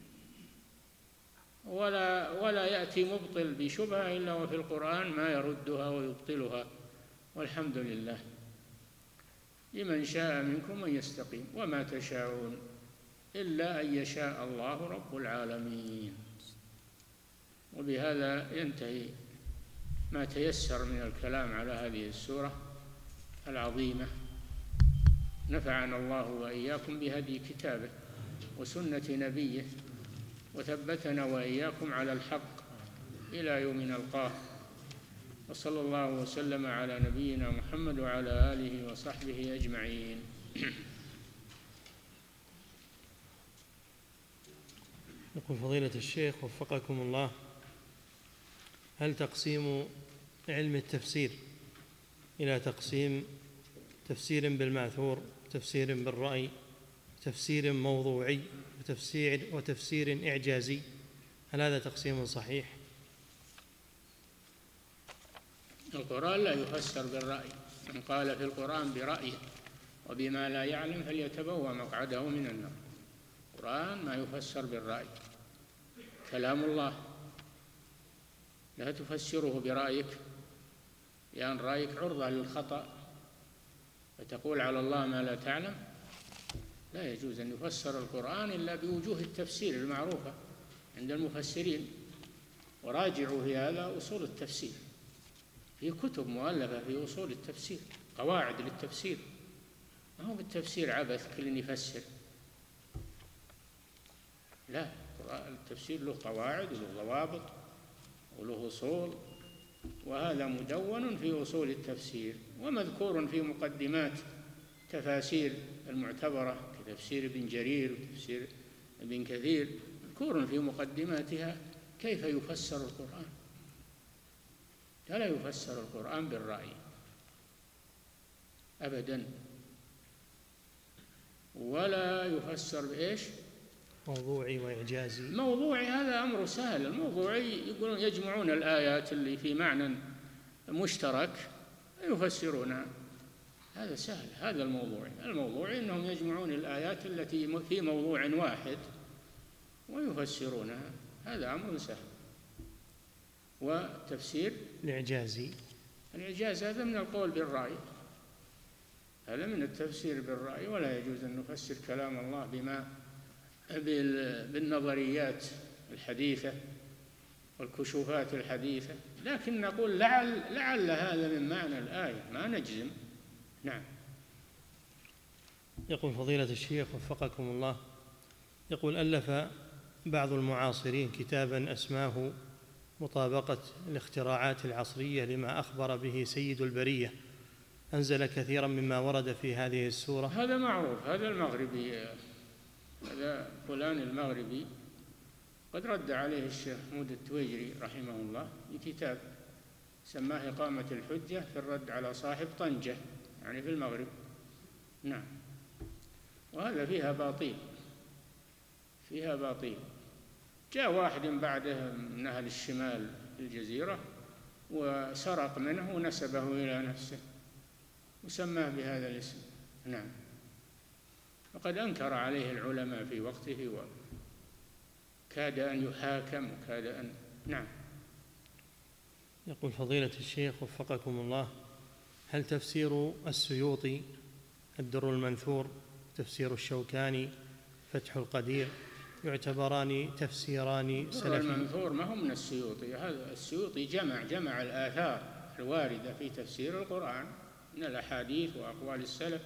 ولا يأتي مبطل بشبهة إلا وفي القرآن ما يردها ويبطلها، والحمد لله. لمن شاء منكم أن يستقيم وما تشاءون إلا أن يشاء الله رب العالمين. وبهذا ينتهي ما تيسر من الكلام على هذه السورة العظيمة. نفعنا الله وإياكم بهدي كتابه وسنة نبيه، وثبتنا وإياكم على الحق إلى يوم نلقاه. وصلى الله وسلم على نبينا محمد وعلى آله وصحبه أجمعين. يقول فضيلة الشيخ وفقكم الله: هل تقسيم علم التفسير إلى تقسيم تفسير بالماثور، تفسير بالرأي، تفسير موضوعي، وتفسير إعجازي، هل هذا تقسيم صحيح؟ القرآن لا يفسر بالرأي. من قال في القرآن برأيه وبما لا يعلم فليتبوأ مقعده من النار. القرآن ما يفسر بالرأي، كلام الله لا تفسره برأيك، لأن رأيك عرضة للخطأ فتقول على الله ما لا تعلم. لا يجوز أن يفسر القرآن إلا بوجوه التفسير المعروفة عند المفسرين. وراجعوا في هذا أصول التفسير، في كتب مؤلفة في أصول التفسير، قواعد للتفسير، ما هو بالتفسير عبث كل يفسر. لا، التفسير له قواعد وله ضوابط وله أصول، وهذا مدون في أصول التفسير ومذكور في مقدمات تفاسير المعتبرة كتفسير ابن جرير وتفسير ابن كثير، مذكور في مقدماتها كيف يفسر القرآن. فلا يفسر القرآن بالرأي أبدا، ولا يفسر بإيش؟ موضوعي وإعجازي. موضوعي هذا أمر سهل. الموضوعي يقولون يجمعون الآيات اللي في معنى مشترك يفسرونها، هذا سهل. هذا الموضوعي إنهم يجمعون الآيات التي في موضوع واحد ويفسرونها، هذا أمر سهل. وتفسير الإعجاز هذا من القول بالرأي، هذا من التفسير بالرأي، ولا يجوز أن نفسر كلام الله بالنظريات الحديثة والكشوفات الحديثة، لكن نقول لعل هذا من معنى الآية، ما نجزم. نعم. يقول فضيلة الشيخ وفقكم الله، يقول ألف بعض المعاصرين كتابا أسماه مطابقة الاختراعات العصرية لما أخبر به سيد البرية، أنزل كثيرا مما ورد في هذه السورة. هذا معروف، هذا المغربي، هذا فلان المغربي، قد رد عليه الشيخ محمود التويجري رحمه الله بكتاب سماه إقامة الحجة في الرد على صاحب طنجة، يعني في المغرب. نعم. وهذا فيها باطيل. جاء واحد بعده من أهل الشمال في الجزيرة وسرق منه ونسبه إلى نفسه وسماه بهذا الاسم. نعم. وقد أنكر عليه العلماء في وقته وكاد أن يحاكم وكاد أن. نعم. يقول فضيلة الشيخ وفقكم الله، هل تفسير السيوطي الدر المنثور تفسير الشوكاني فتح القدير يعتبران تفسيران سلفي؟ الدر المنثور ما هو من السيوطي، هذا السيوطي جمع الآثار الواردة في تفسير القرآن من الأحاديث وأقوال السلف،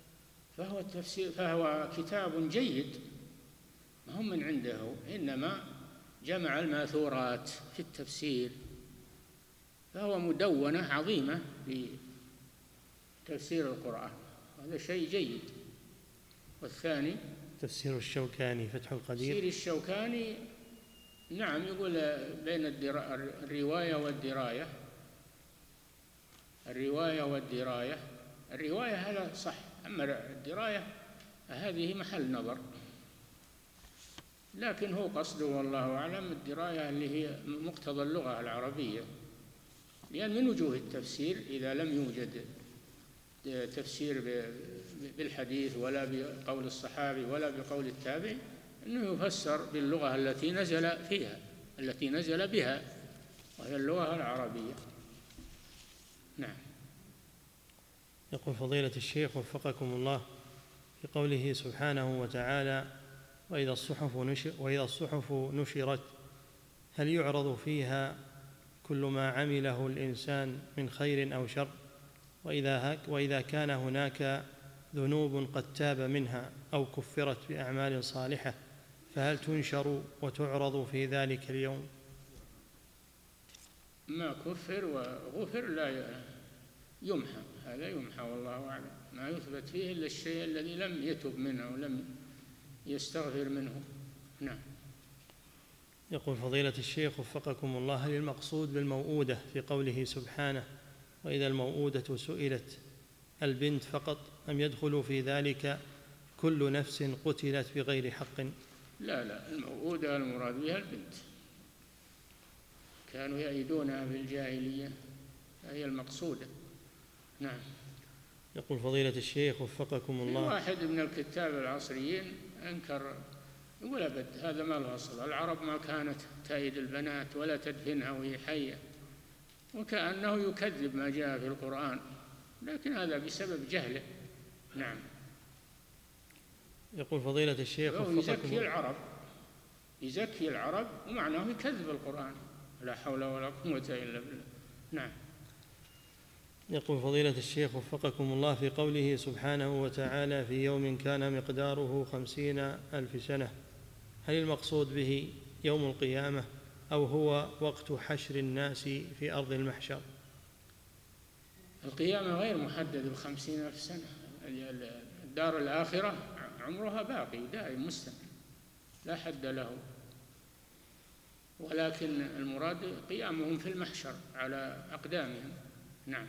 فهو كتاب جيد، ما هم من عنده، إنما جمع الماثورات في التفسير، فهو مدونة عظيمة في تفسير القرآن، هذا شيء جيد. والثاني تفسير الشوكاني فتح القدير. تفسير الشوكاني نعم، يقول بين الرواية والدراية. الرواية هذا صح، أما الدراية هذه محل نظر، لكن هو قصده والله أعلم الدراية اللي هي مقتضى اللغة العربية، لأن من وجوه التفسير إذا لم يوجد تفسير بالحديث ولا بقول الصحابي ولا بقول التابعي، أنه يفسر باللغة التي نزل بها وهي اللغة العربية. نعم. يقول فضيلة الشيخ وفقكم الله، في قوله سبحانه وتعالى وإذا الصحف نشرت، هل يعرض فيها كل ما عمله الإنسان من خير أو شر؟ وإذا كان هناك ذنوب قد تاب منها أو كفرت بأعمال صالحة، فهل تنشر وتعرض في ذلك اليوم؟ ما كفر وغفر لا يمحى، هذا يمحى والله أعلم، ما يثبت فيه إلا الشيء الذي لم يتب منه ولم يستغفر منه. نعم. يقول فضيلة الشيخ وفقكم الله، هل المقصود بالموؤودة في قوله سبحانه وإذا الموؤودة سئلت البنت فقط، أم يدخل في ذلك كل نفس قتلت بغير حق؟ لا، الموؤودة المراد بها البنت، كانوا يعيدونها في الجاهلية، هي المقصودة. نعم. يقول فضيلة الشيخ وفقكم الله، واحد من الكتاب العصريين أنكر يقول أبد هذا ما له أصل، العرب ما كانت تأيد البنات ولا تدفنها وهي حية، وكأنه يكذب ما جاء في القرآن، لكن هذا بسبب جهله. نعم. يقول فضيلة الشيخ يزكي العرب ومعناه يكذب القرآن، لا حول ولا قوة إلا بالله. نعم. يقول فضيلة الشيخ وفقكم الله في قوله سبحانه وتعالى في يوم كان مقداره 50,000 سنة، هل المقصود به يوم القيامة أو هو وقت حشر الناس في أرض المحشر؟ القيامة غير محدد ب50,000 سنة، الدار الآخرة عمرها باقي دائم مستمر لا حد له، ولكن المراد قيامهم في المحشر على أقدامهم. نعم.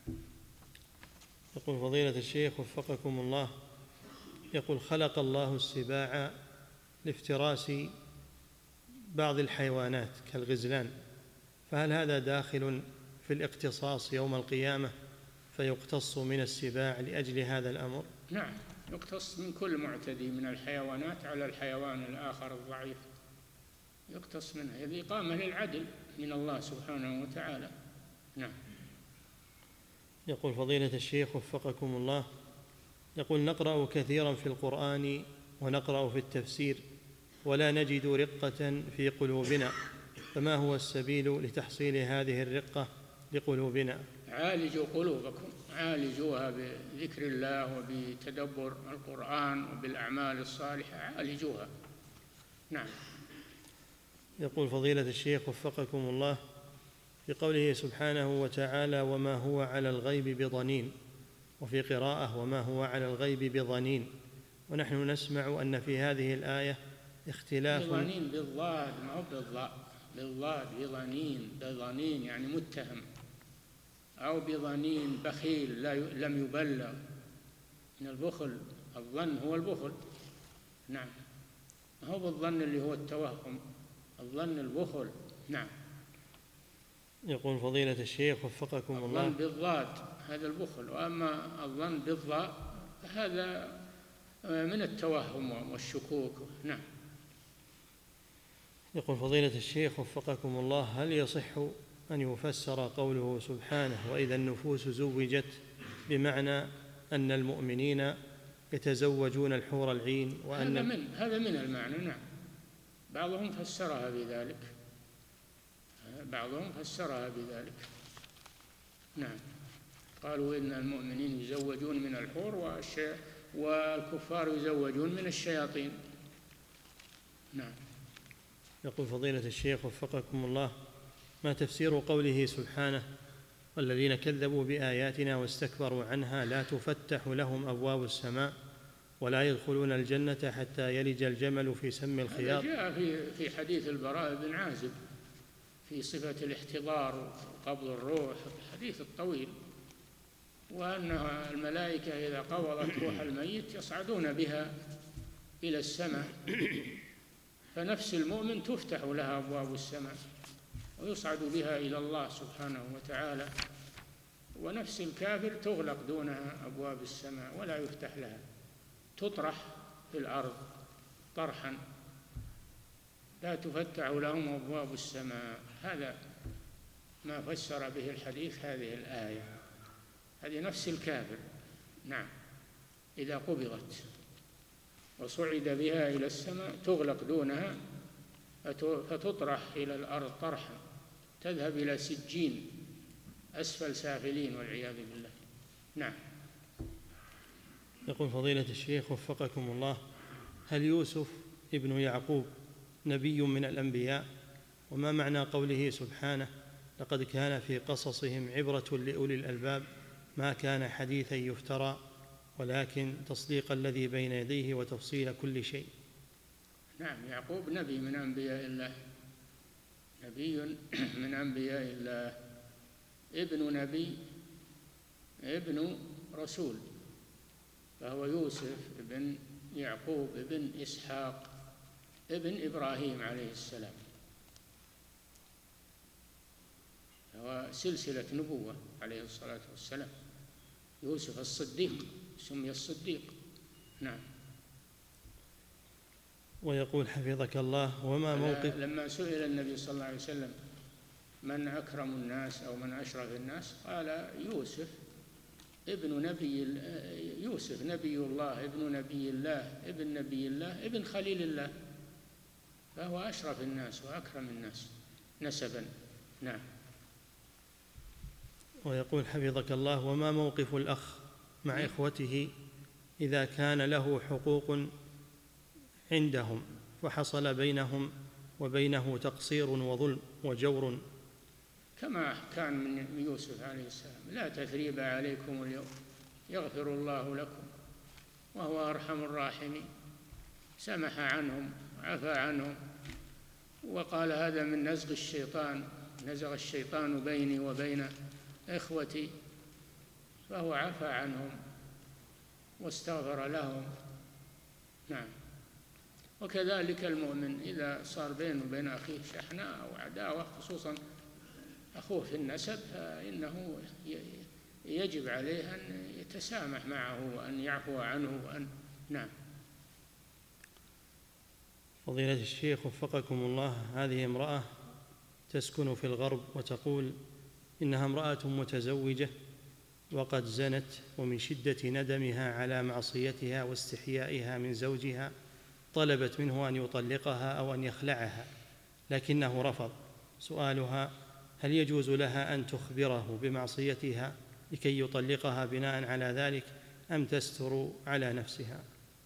يقول فضيلة الشيخ وفقكم الله، يقول خلق الله السباع لافتراس بعض الحيوانات كالغزلان، فهل هذا داخل في الاقتصاص يوم القيامة فيقتص من السباع لأجل هذا الأمر؟ نعم، يقتص من كل معتدي من الحيوانات على الحيوان الآخر الضعيف، يقتص منه، هذه إقامة للعدل من الله سبحانه وتعالى. نعم. يقول فضيلة الشيخ وفقكم الله، يقول نقرأ كثيرا في القرآن ونقرأ في التفسير ولا نجد رقة في قلوبنا، فما هو السبيل لتحصيل هذه الرقة لقلوبنا؟ عالجوا قلوبكم، عالجوها بذكر الله وبتدبر القرآن وبالأعمال الصالحة، عالجوها. نعم. يقول فضيلة الشيخ وفقكم الله في قوله سبحانه وتعالى وما هو على الغيب بضنين، وفي قراءة وما هو على الغيب بضنين، ونحن نسمع أن في هذه الآية اختلاف. بضنين بالضاد ما هو بالضاء، بالضاد بضنين يعني متهم، أو بضنين بخيل لم يبلغ، من البخل، الظن هو البخل. نعم، ما هو بالظن اللي هو التوهم، الظن البخل. نعم. يقول فضيلة الشيخ وفقكم الله، الظن بالضاد هذا البخل، وأما الظن بالضاء هذا من التوهم والشكوك. نعم. يقول فضيلة الشيخ وفقكم الله، هل يصح أن يفسر قوله سبحانه وإذا النفوس زوجت بمعنى أن المؤمنين يتزوجون الحور العين؟ وأن هذا من المعنى. نعم، بعضهم فسرها بذلك. نعم، قالوا إن المؤمنين يزوجون من الحور والكفار يزوجون من الشياطين. نعم. يقول فضيلة الشيخ وفقكم الله، ما تفسير قوله سبحانه والذين كذبوا بآياتنا واستكبروا عنها لا تفتح لهم أبواب السماء ولا يدخلون الجنة حتى يلج الجمل في سم الخياط؟ جاء في حديث البراء بن عازب في صفة الاحتضار وقبض الروح، الحديث الطويل، وأن الملائكة إذا قبضت روح الميت يصعدون بها إلى السماء، فنفس المؤمن تفتح لها أبواب السماء ويصعد بها إلى الله سبحانه وتعالى، ونفس الكافر تغلق دونها أبواب السماء ولا يفتح لها، تطرح في الأرض طرحا، لا تفتح لهم أبواب السماء. هذا ما فسر به الحديث هذه الآية، هذه نفس الكافر. نعم، إذا قبضت وصعد بها إلى السماء تغلق دونها فتطرح إلى الأرض طرحا، تذهب إلى سجين أسفل سافلين والعياذ بالله. نعم. يقول فضيلة الشيخ وفقكم الله، هل يوسف ابن يعقوب نبي من الأنبياء؟ وما معنى قوله سبحانه لقد كان في قصصهم عبرة لأولي الألباب ما كان حديثا يفترى ولكن تصديق الذي بين يديه وتفصيل كل شيء؟ نعم، يعقوب نبي من أنبياء الله، نبي من أنبياء الله، ابن نبي ابن رسول، فهو يوسف ابن يعقوب ابن إسحاق ابن إبراهيم عليه السلام، هو سلسلة نبوة عليه الصلاة والسلام. يوسف الصديق، سمي الصديق. نعم. ويقول حفظك الله: وما موقف لما سئل النبي صلى الله عليه وسلم من أكرم الناس أو من أشرف الناس، قال يوسف يوسف نبي الله، ابن نبي الله، ابن نبي الله، ابن خليل الله، فهو أشرف الناس وأكرم الناس نسبا. نعم. ويقول حفظك الله: وما موقف الأخ مع إخوته إذا كان له حقوق عندهم فحصل بينهم وبينه تقصير وظلم وجور؟ كما كان من يوسف عليه السلام: لا تثريب عليكم اليوم يغفر الله لكم وهو أرحم الراحمين. سمح عنهم وعفى عنهم، وقال هذا من نزغ الشيطان، نزغ الشيطان بيني وبين إخوتي، فهو عفى عنهم واستغفر لهم. نعم. وكذلك المؤمن إذا صار بينه وبين أخيه شحناء أو عداوة، خصوصا أخوه في النسب، فإنه يجب عليه أن يتسامح معه وأن يعفو عنه نعم. فضيلة الشيخ وفقكم الله، هذه امرأة تسكن في الغرب وتقول إنها امرأة متزوجة وقد زنت، ومن شدة ندمها على معصيتها واستحيائها من زوجها طلبت منه أن يطلقها أو أن يخلعها، لكنه رفض. سؤالها: هل يجوز لها أن تخبره بمعصيتها لكي يطلقها بناء على ذلك، أم تستر على نفسها؟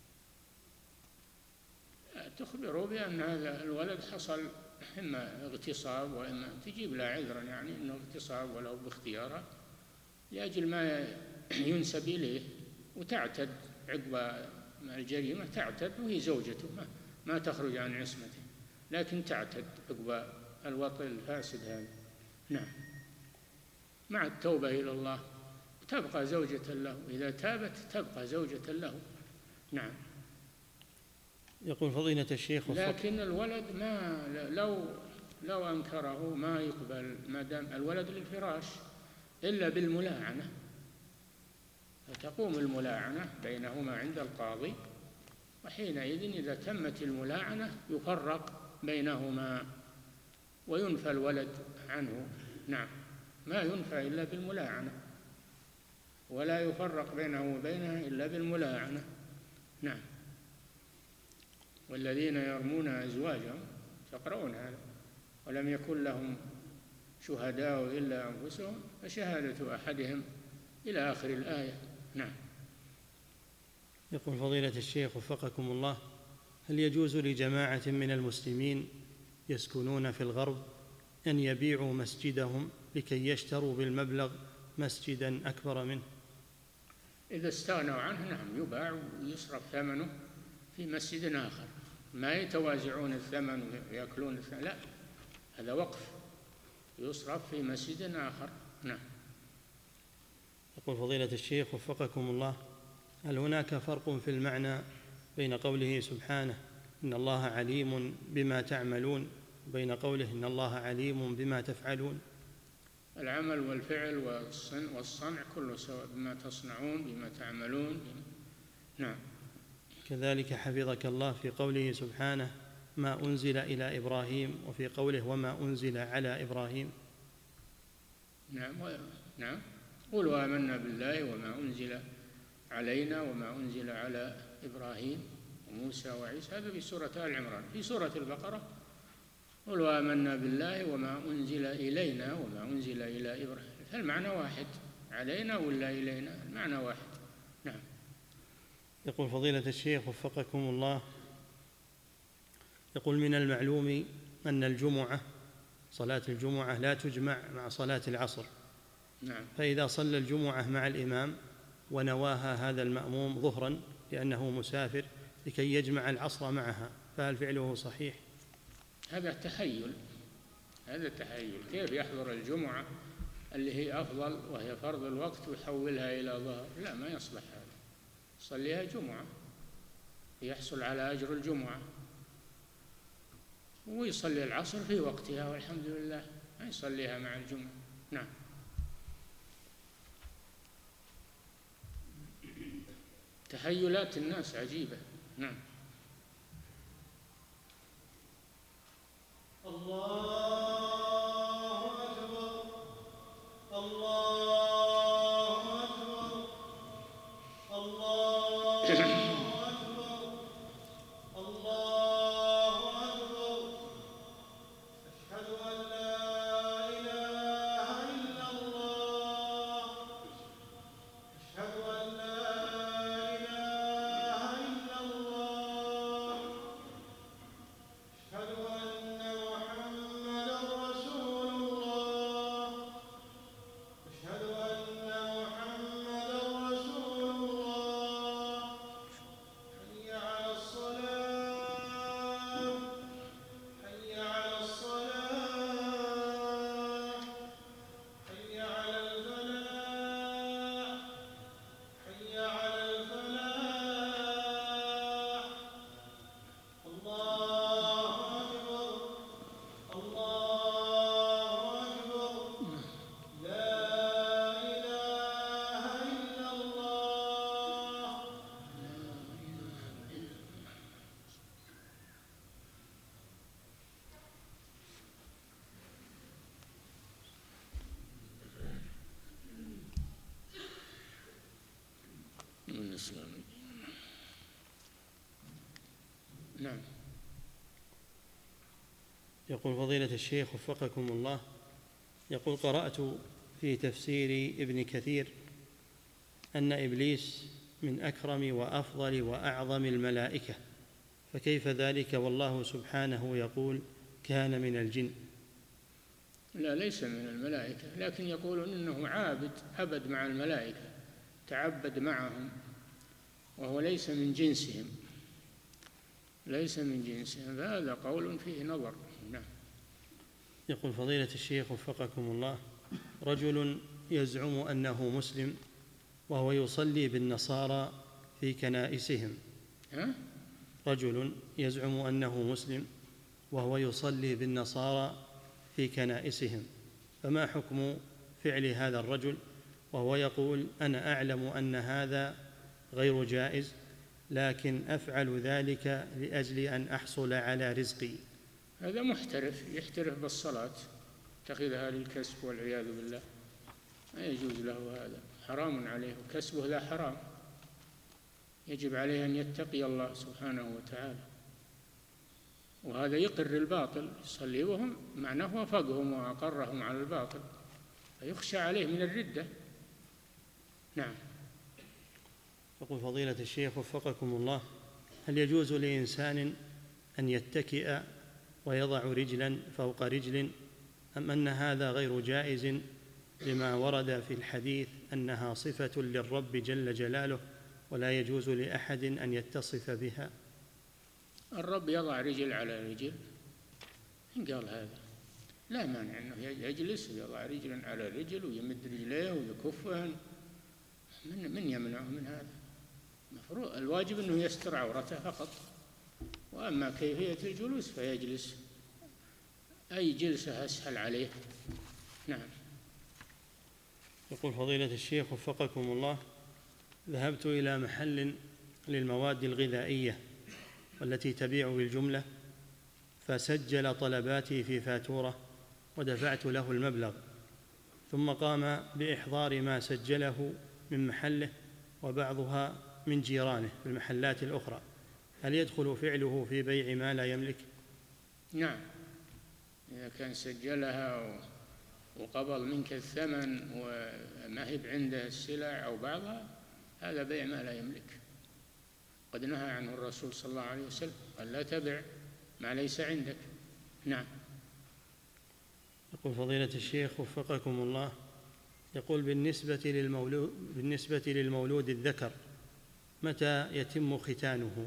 تخبره بأن هذا الولد حصل إما اغتصاب وإما تجيب له عذرا، يعني أنه اغتصاب ولو باختياره لأجل ما ينسب إليه، وتعتد عقب الجريمة، تعتد وهي زوجته، ما تخرج عن عصمته، لكن تعتد عقب الوطء الفاسد هذا. نعم. مع التوبة إلى الله تبقى زوجة له، إذا تابت تبقى زوجة له. نعم. يقول فضيلة الشيخ لكن الولد لو أنكره ما يقبل، ما دام الولد للفراش، إلا بالملاعنة، فتقوم الملاعنة بينهما عند القاضي، وحينئذ إذا تمت الملاعنة يفرق بينهما وينفى الولد عنه. نعم. ما ينفى إلا بالملاعنة، ولا يفرق بينه وبينها إلا بالملاعنة. نعم. والذين يرمون أزواجهم، تقرؤون هذا: ولم يكن لهم شهداء إلا أنفسهم فشهادة أحدهم إلى آخر الآية. نعم. يقول فضيلة الشيخ وفقكم الله: هل يجوز لجماعة من المسلمين يسكنون في الغرب أن يبيعوا مسجدهم لكي يشتروا بالمبلغ مسجدا أكبر منه؟ إذا استغنوا عنه نعم، يباع ويصرف ثمنه في مسجد آخر، ما يتوازعون الثمن ويأكلون الثمن، لا، هذا وقف يصرف في مسجد آخر. نعم. يقول فضيلة الشيخ وفقكم الله: هل هناك فرق في المعنى بين قوله سبحانه إن الله عليم بما تعملون وبين قوله إن الله عليم بما تفعلون؟ العمل والفعل والصنع كله سواء، بما تصنعون بما تعملون. نعم. كذلك حفظك الله في قوله سبحانه ما أنزل إلى إبراهيم، وفي قوله وما أنزل على إبراهيم. نعم. نعم. قولوا آمنا بالله وما أنزل علينا وما أنزل على إبراهيم وموسى وعيسى، هذا في سورة آل عمران. في سورة البقرة قولوا آمنا بالله وما أنزل إلينا وما أنزل إلى إبراهيم، فالمعنى واحد، علينا ولا إلينا، المعنى واحد. نعم. يقول فضيلة الشيخ وفقكم الله: يقول من المعلوم أن الجمعة، صلاة الجمعة لا تجمع مع صلاة العصر. نعم. فإذا صلى الجمعة مع الإمام ونواها هذا المأموم ظهرا لأنه مسافر لكي يجمع العصر معها، فهل فعله صحيح؟ هذا تحيل، هذا تحيل. كيف يحضر الجمعة اللي هي أفضل وهي فرض الوقت ويحولها إلى ظهر؟ لا، ما يصلح هذا. صليها جمعة يحصل على أجر الجمعة، ويصلي العصر في وقتها والحمد لله، ما يصليها مع الجمعة. نعم. تحيلات الناس عجيبة. نعم. نعم. يقول فضيلة الشيخ وفقكم الله، يقول قرأت في تفسير ابن كثير أن إبليس من أكرم وأفضل وأعظم الملائكة، فكيف ذلك والله سبحانه يقول كان من الجن؟ لا، ليس من الملائكة، لكن يقولون إنه عبد مع الملائكة، تعبد معهم، وهو ليس من جنسهم، فهذا قول فيه نظر. نعم. يقول فضيلة الشيخ وفقكم الله، رجل يزعم أنه مسلم وهو يصلي بالنصارى في كنائسهم. رجل يزعم أنه مسلم وهو يصلي بالنصارى في كنائسهم، فما حكم فعل هذا الرجل وهو يقول أنا أعلم أن هذا غير جائز، لكن أفعل ذلك لأجل أن أحصل على رزقي؟ هذا محترف، يحترف بالصلاة، اتخذها للكسب والعياذ بالله، لا يجوز له هذا، حرام عليه، وكسبه لا حرام، يجب عليه أن يتقي الله سبحانه وتعالى. وهذا يقر الباطل، يصلي وهم معناه وافقهم وأقرهم على الباطل، فيخشى عليه من الردة. نعم. يقول فضيلة الشيخ وفقكم الله، هل يجوز لإنسان أن يتكئ ويضع رجلا فوق رجل، أم أن هذا غير جائز لما ورد في الحديث أنها صفة للرب جل جلاله ولا يجوز لأحد أن يتصف بها؟ الرب يضع رجل على رجل، إن قال هذا لا مانع أنه يجلس ويضع رجلا على رجل ويمد رجليه ويكفهن، من يمنعه من هذا؟ المفروض الواجب أنه يستر عورته فقط، وأما كيفية الجلوس فيجلس أي جلسة أسهل عليه. نعم. يقول فضيلة الشيخ وفقكم الله، ذهبت إلى محل للمواد الغذائية والتي تبيع بالجملة، فسجل طلباتي في فاتورة ودفعت له المبلغ، ثم قام بإحضار ما سجله من محله وبعضها من جيرانه في المحلات الأخرى، هل يدخل فعله في بيع ما لا يملك؟ نعم، إذا كان سجلها وقبض منك الثمن وما هي عنده السلع أو بعضها، هذا بيع ما لا يملك، قد نهى عنه الرسول صلى الله عليه وسلم، قال لا تبع ما ليس عندك. نعم. يقول فضيلة الشيخ وفقكم الله، يقول بالنسبة للمولود الذكر متى يتم ختانه؟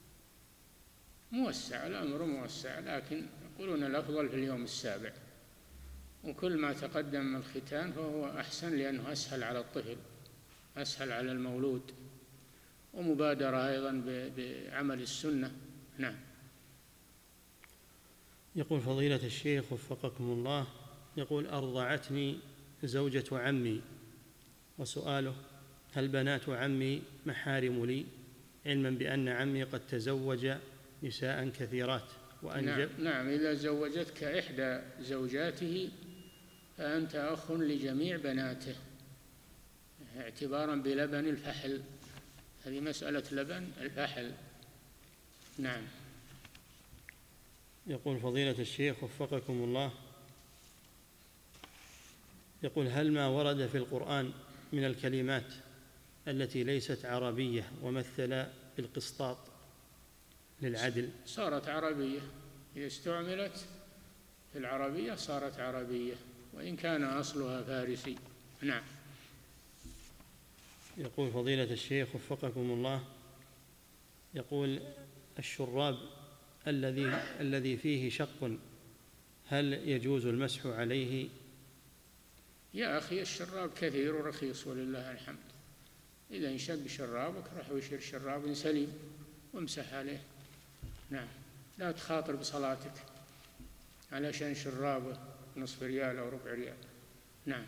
موسع، الأمر موسع، لكن يقولون الأفضل في اليوم السابع، وكل ما تقدم الختان فهو أحسن، لأنه أسهل على الطفل، أسهل على المولود، ومبادرة أيضا بعمل السنة. نعم. يقول فضيلة الشيخ وفقكم الله، يقول أرضعتني زوجة عمي، وسؤاله هل بنات عمي محارم لي، علما بأن عمي قد تزوج نساء كثيرات وأنجب؟ نعم، إذا زوجتك إحدى زوجاته فأنت أخ لجميع بناته، اعتبارا بلبن الفحل، هذه مسألة لبن الفحل. نعم. يقول فضيلة الشيخ وفقكم الله، يقول: هل ما ورد في القرآن من الكلمات التي ليست عربية ومثل بالقسطاط للعدل صارت عربية؟ إذا استعملت في العربية صارت عربية وإن كان أصلها فارسي. نعم. يقول فضيلة الشيخ وفقكم الله، يقول: الشراب الذي فيه شق هل يجوز المسح عليه؟ يا أخي الشراب كثير ورخيص ولله الحمد. إذا انشق شرابك روح وشر شراب سليم وامسح عليه. نعم. لا تخاطر بصلاتك علشان شرابه نصف ريال أو ربع ريال. نعم.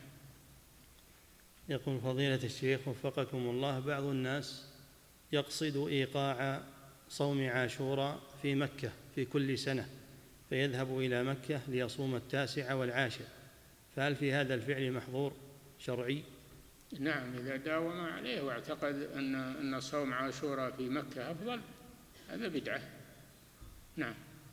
يقول فضيلة الشيخ وفقكم الله: بعض الناس يقصد إيقاع صوم عاشوراء في مكة في كل سنة، فيذهب إلى مكة ليصوم 9 و10، فهل في هذا الفعل محظور شرعي؟ نعم، إذا داوم عليه واعتقد أن صوم عاشوراء في مكة أفضل هذا بدعة. نعم.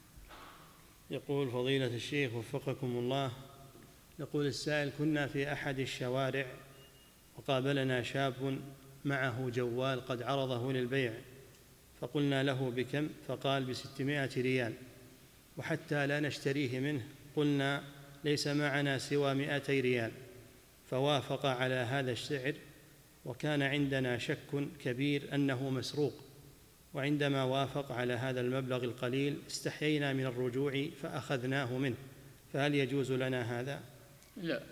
يقول فضيلة الشيخ وفقكم الله، يقول السائل: كنا في أحد الشوارع وقابلنا شاب معه جوال قد عرضه للبيع، فقلنا له: بكم؟ فقال: ب600 ريال، وحتى لا نشتريه منه قلنا: ليس معنا سوى 200 ريال، فوافق على هذا السعر، وكان عندنا شك كبير أنه مسروق، وعندما وافق على هذا المبلغ القليل استحيينا من الرجوع فأخذناه منه، فهل يجوز لنا هذا؟ لا،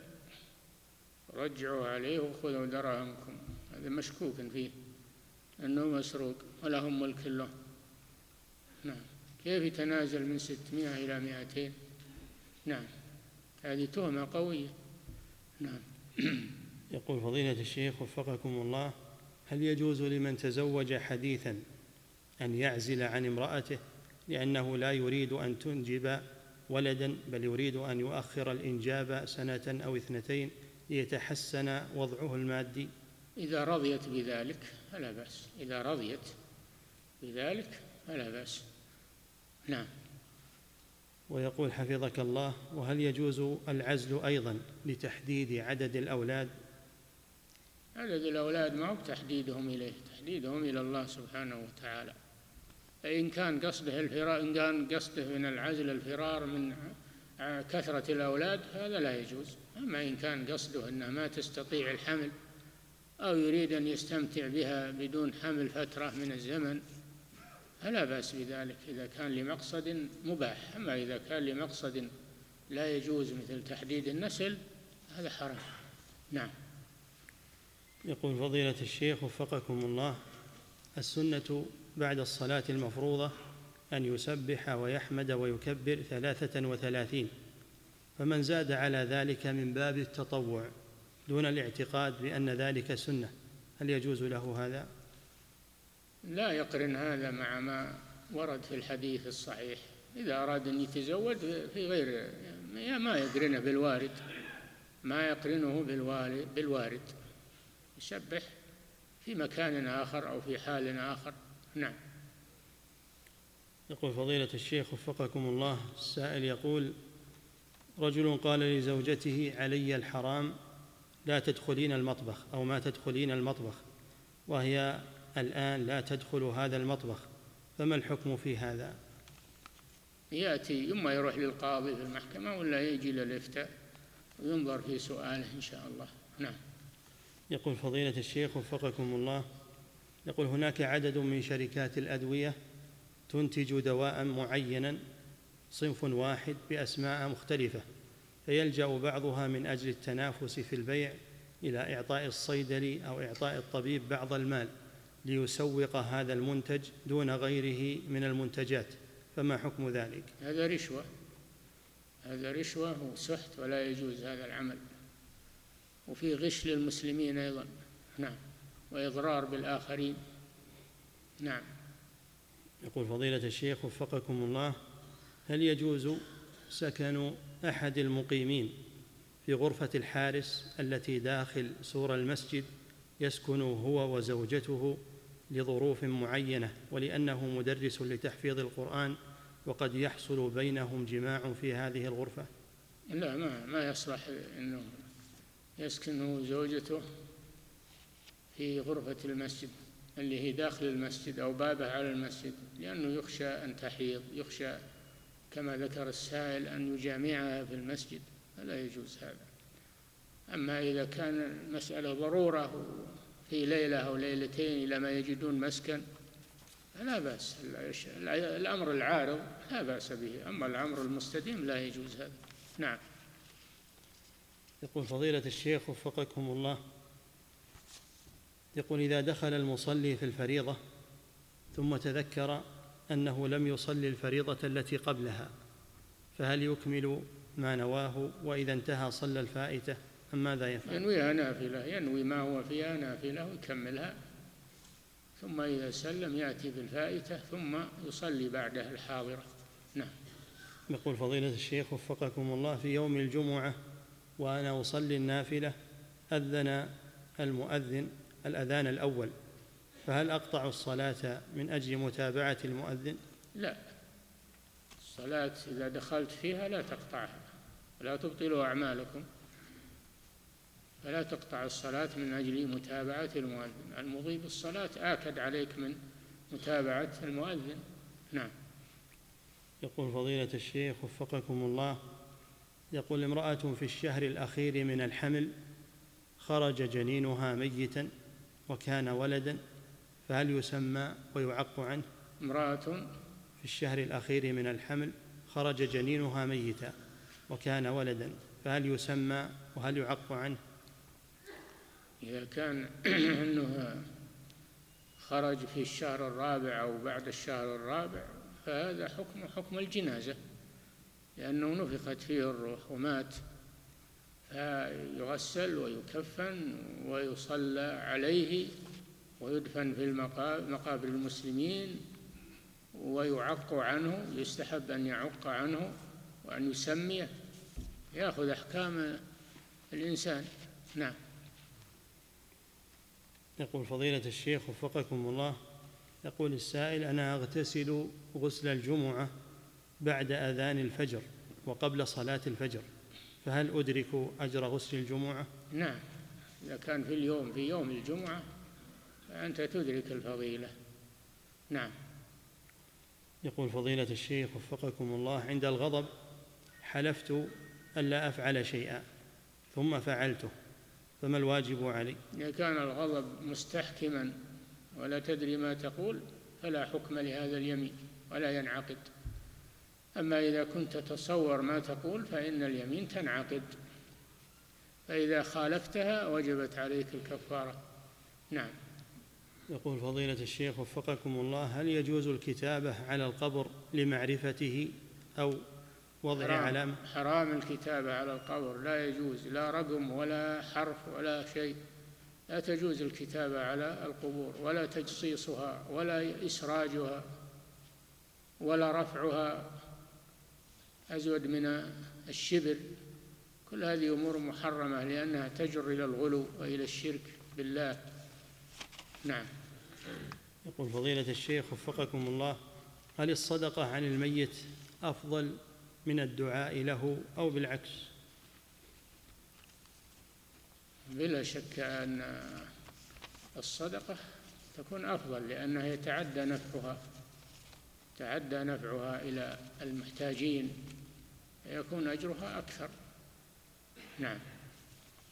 رجعوا عليه وخذوا دراهمكم، هذا مشكوك فيه أنه مسروق ولهم ملك له. نعم. كيف يتنازل من 600 إلى 200؟ نعم، هذه تهمة قوية. نعم. يقول فضيلة الشيخ وفقكم الله: هل يجوز لمن تزوج حديثا أن يعزل عن امرأته لأنه لا يريد أن تنجب ولدا، بل يريد أن يؤخر الإنجاب 1 أو 2 ليتحسن وضعه المادي؟ إذا رضيت بذلك فلا بأس، إذا رضيت بذلك فلا بأس. نعم. ويقول حفظك الله: وهل يجوز العزل أيضا لتحديد عدد الأولاد؟ عدد الأولاد ما هو تحديدهم إليه، تحديدهم إلى الله سبحانه وتعالى. فإن كان قصده الفرار، إن كان قصده من العزل الفرار من كثرة الأولاد هذا لا يجوز. أما إن كان قصده أنها ما تستطيع الحمل أو يريد أن يستمتع بها بدون حمل فترة من الزمن فلا بأس بذلك، إذا كان لمقصد مباح. أما إذا كان لمقصد لا يجوز مثل تحديد النسل هذا حرام. نعم. يقول فضيلة الشيخ وفقكم الله: السنة بعد الصلاة المفروضة أن يسبح ويحمد ويكبر 33، فمن زاد على ذلك من باب التطوع دون الاعتقاد بأن ذلك سنة، هل يجوز له هذا؟ لا يقرن هذا مع ما ورد في الحديث الصحيح. إذا أراد أن يتزود في غير ما يقرنه بالوارد، ما يقرنه بالوارد، يسبح في مكان آخر أو في حال آخر. نعم. يقول فضيلة الشيخ وفقكم الله، السائل يقول: رجل قال لزوجته: علي الحرام، لا تدخلين المطبخ أو ما تدخلين المطبخ، وهي الآن لا تدخل هذا المطبخ، فما الحكم في هذا؟ يأتي إما يروح للقاضي في المحكمة ولا يجي للإفتاء وينظر في سؤاله إن شاء الله. نعم. يقول فضيلة الشيخ وفقكم الله، يقول: هناك عدد من شركات الأدوية تنتج دواء معينا صنف واحد بأسماء مختلفة، فيلجأ بعضها من أجل التنافس في البيع إلى إعطاء الصيدلي أو إعطاء الطبيب بعض المال ليسوق هذا المنتج دون غيره من المنتجات، فما حكم ذلك؟ هذا رشوة، هذا رشوة وسحت ولا يجوز هذا العمل، وفي غش للمسلمين أيضا. نعم. وإضرار بالآخرين. نعم. يقول فضيلة الشيخ وفقكم الله: هل يجوز سكن أحد المقيمين في غرفة الحارس التي داخل سور المسجد، يسكن هو وزوجته لظروف معينة ولأنه مدرس لتحفيظ القرآن وقد يحصل بينهم جماع في هذه الغرفة؟ لا، ما يصلح أنه يسكن زوجته في غرفة المسجد اللي هي داخل المسجد أو بابه على المسجد، لأنه يخشى أن تحيض، يخشى كما ذكر السائل أن يجامعها في المسجد، فلا يجوز هذا. أما إذا كان المسألة ضرورة في ليلة أو ليلتين إلى ما يجدون مسكن فلا بأس، الأمر العارض لا بأس به، أما الأمر المستديم لا يجوز هذا. نعم. يقول فضيلة الشيخ وفقكم الله، يقول إذا دخل المصلي في الفريضة ثم تذكر أنه لم يصلي الفريضة التي قبلها فهل يكمل ما نواه وإذا انتهى صلى الفائتة أم ماذا يفعل؟ ينويها نافلة، ينوي ما هو فيها نافلة ويكملها، ثم إذا سلم يأتي بالفائتة ثم يصلي بعدها الحاضرة. نعم. يقول فضيلة الشيخ وفقكم الله، في يوم الجمعة وأنا أصلي النافلة أذن المؤذن الأذان الأول، فهل أقطع الصلاة من أجل متابعة المؤذن؟ لا، الصلاة إذا دخلت فيها لا تقطعها، لا تبطلوا أعمالكم، فلا تقطع الصلاة من أجل متابعة المؤذن. المضي بالصلاة آكد عليك من متابعة المؤذن. نعم. يقول فضيلة الشيخ وفقكم الله، يقول امرأة في الشهر الأخير من الحمل خرج جنينها ميتا وكان ولدا، فهل يسمى ويعق عنه؟ امرأة في الشهر الأخير من الحمل خرج جنينها ميتا وكان ولدا، فهل يسمى وهل يعق عنه؟ إذا كان أنه خرج في الشهر الرابع أو بعد الشهر الرابع فهذا حكم الجنازة، لأنه نفخت فيه الروح ومات، فيغسل ويكفن ويصلى عليه ويدفن في مقابر المسلمين ويعق عنه، يستحب أن يعق عنه وأن يسميه، يأخذ أحكام الإنسان. نعم. يقول فضيلة الشيخ وفقكم الله، يقول السائل أنا أغتسل غسل الجمعة بعد أذان الفجر وقبل صلاة الفجر، فهل أدرك أجر غسل الجمعة؟ نعم، إذا كان في يوم الجمعة فأنت تدرك الفضيلة. نعم. يقول فضيلة الشيخ وفقكم الله، عند الغضب حلفت ألا أفعل شيئا ثم فعلته، فما الواجب علي؟ إذا كان الغضب مستحكما ولا تدري ما تقول فلا حكم لهذا اليمين ولا ينعقد. أما إذا كنت تتصور ما تقول فإن اليمين تنعقد، فإذا خالفتها وجبت عليك الكفارة. نعم. يقول فضيلة الشيخ وفقكم الله، هل يجوز الكتابة على القبر لمعرفته أو وضع علامة؟ حرام الكتابة على القبر، لا يجوز، لا رقم ولا حرف ولا شيء، لا تجوز الكتابة على القبور ولا تجصيصها ولا إسراجها ولا رفعها أزود من الشبر، كل هذه أمور محرمة لأنها تجر إلى الغلو وإلى الشرك بالله. نعم. يقول فضيلة الشيخ وفقكم الله، هل الصدقة عن الميت أفضل من الدعاء له أو بالعكس؟ بلا شك أن الصدقة تكون أفضل، لأنها يتعدى نفعها إلى المحتاجين، فيكون أجرها أكثر. نعم.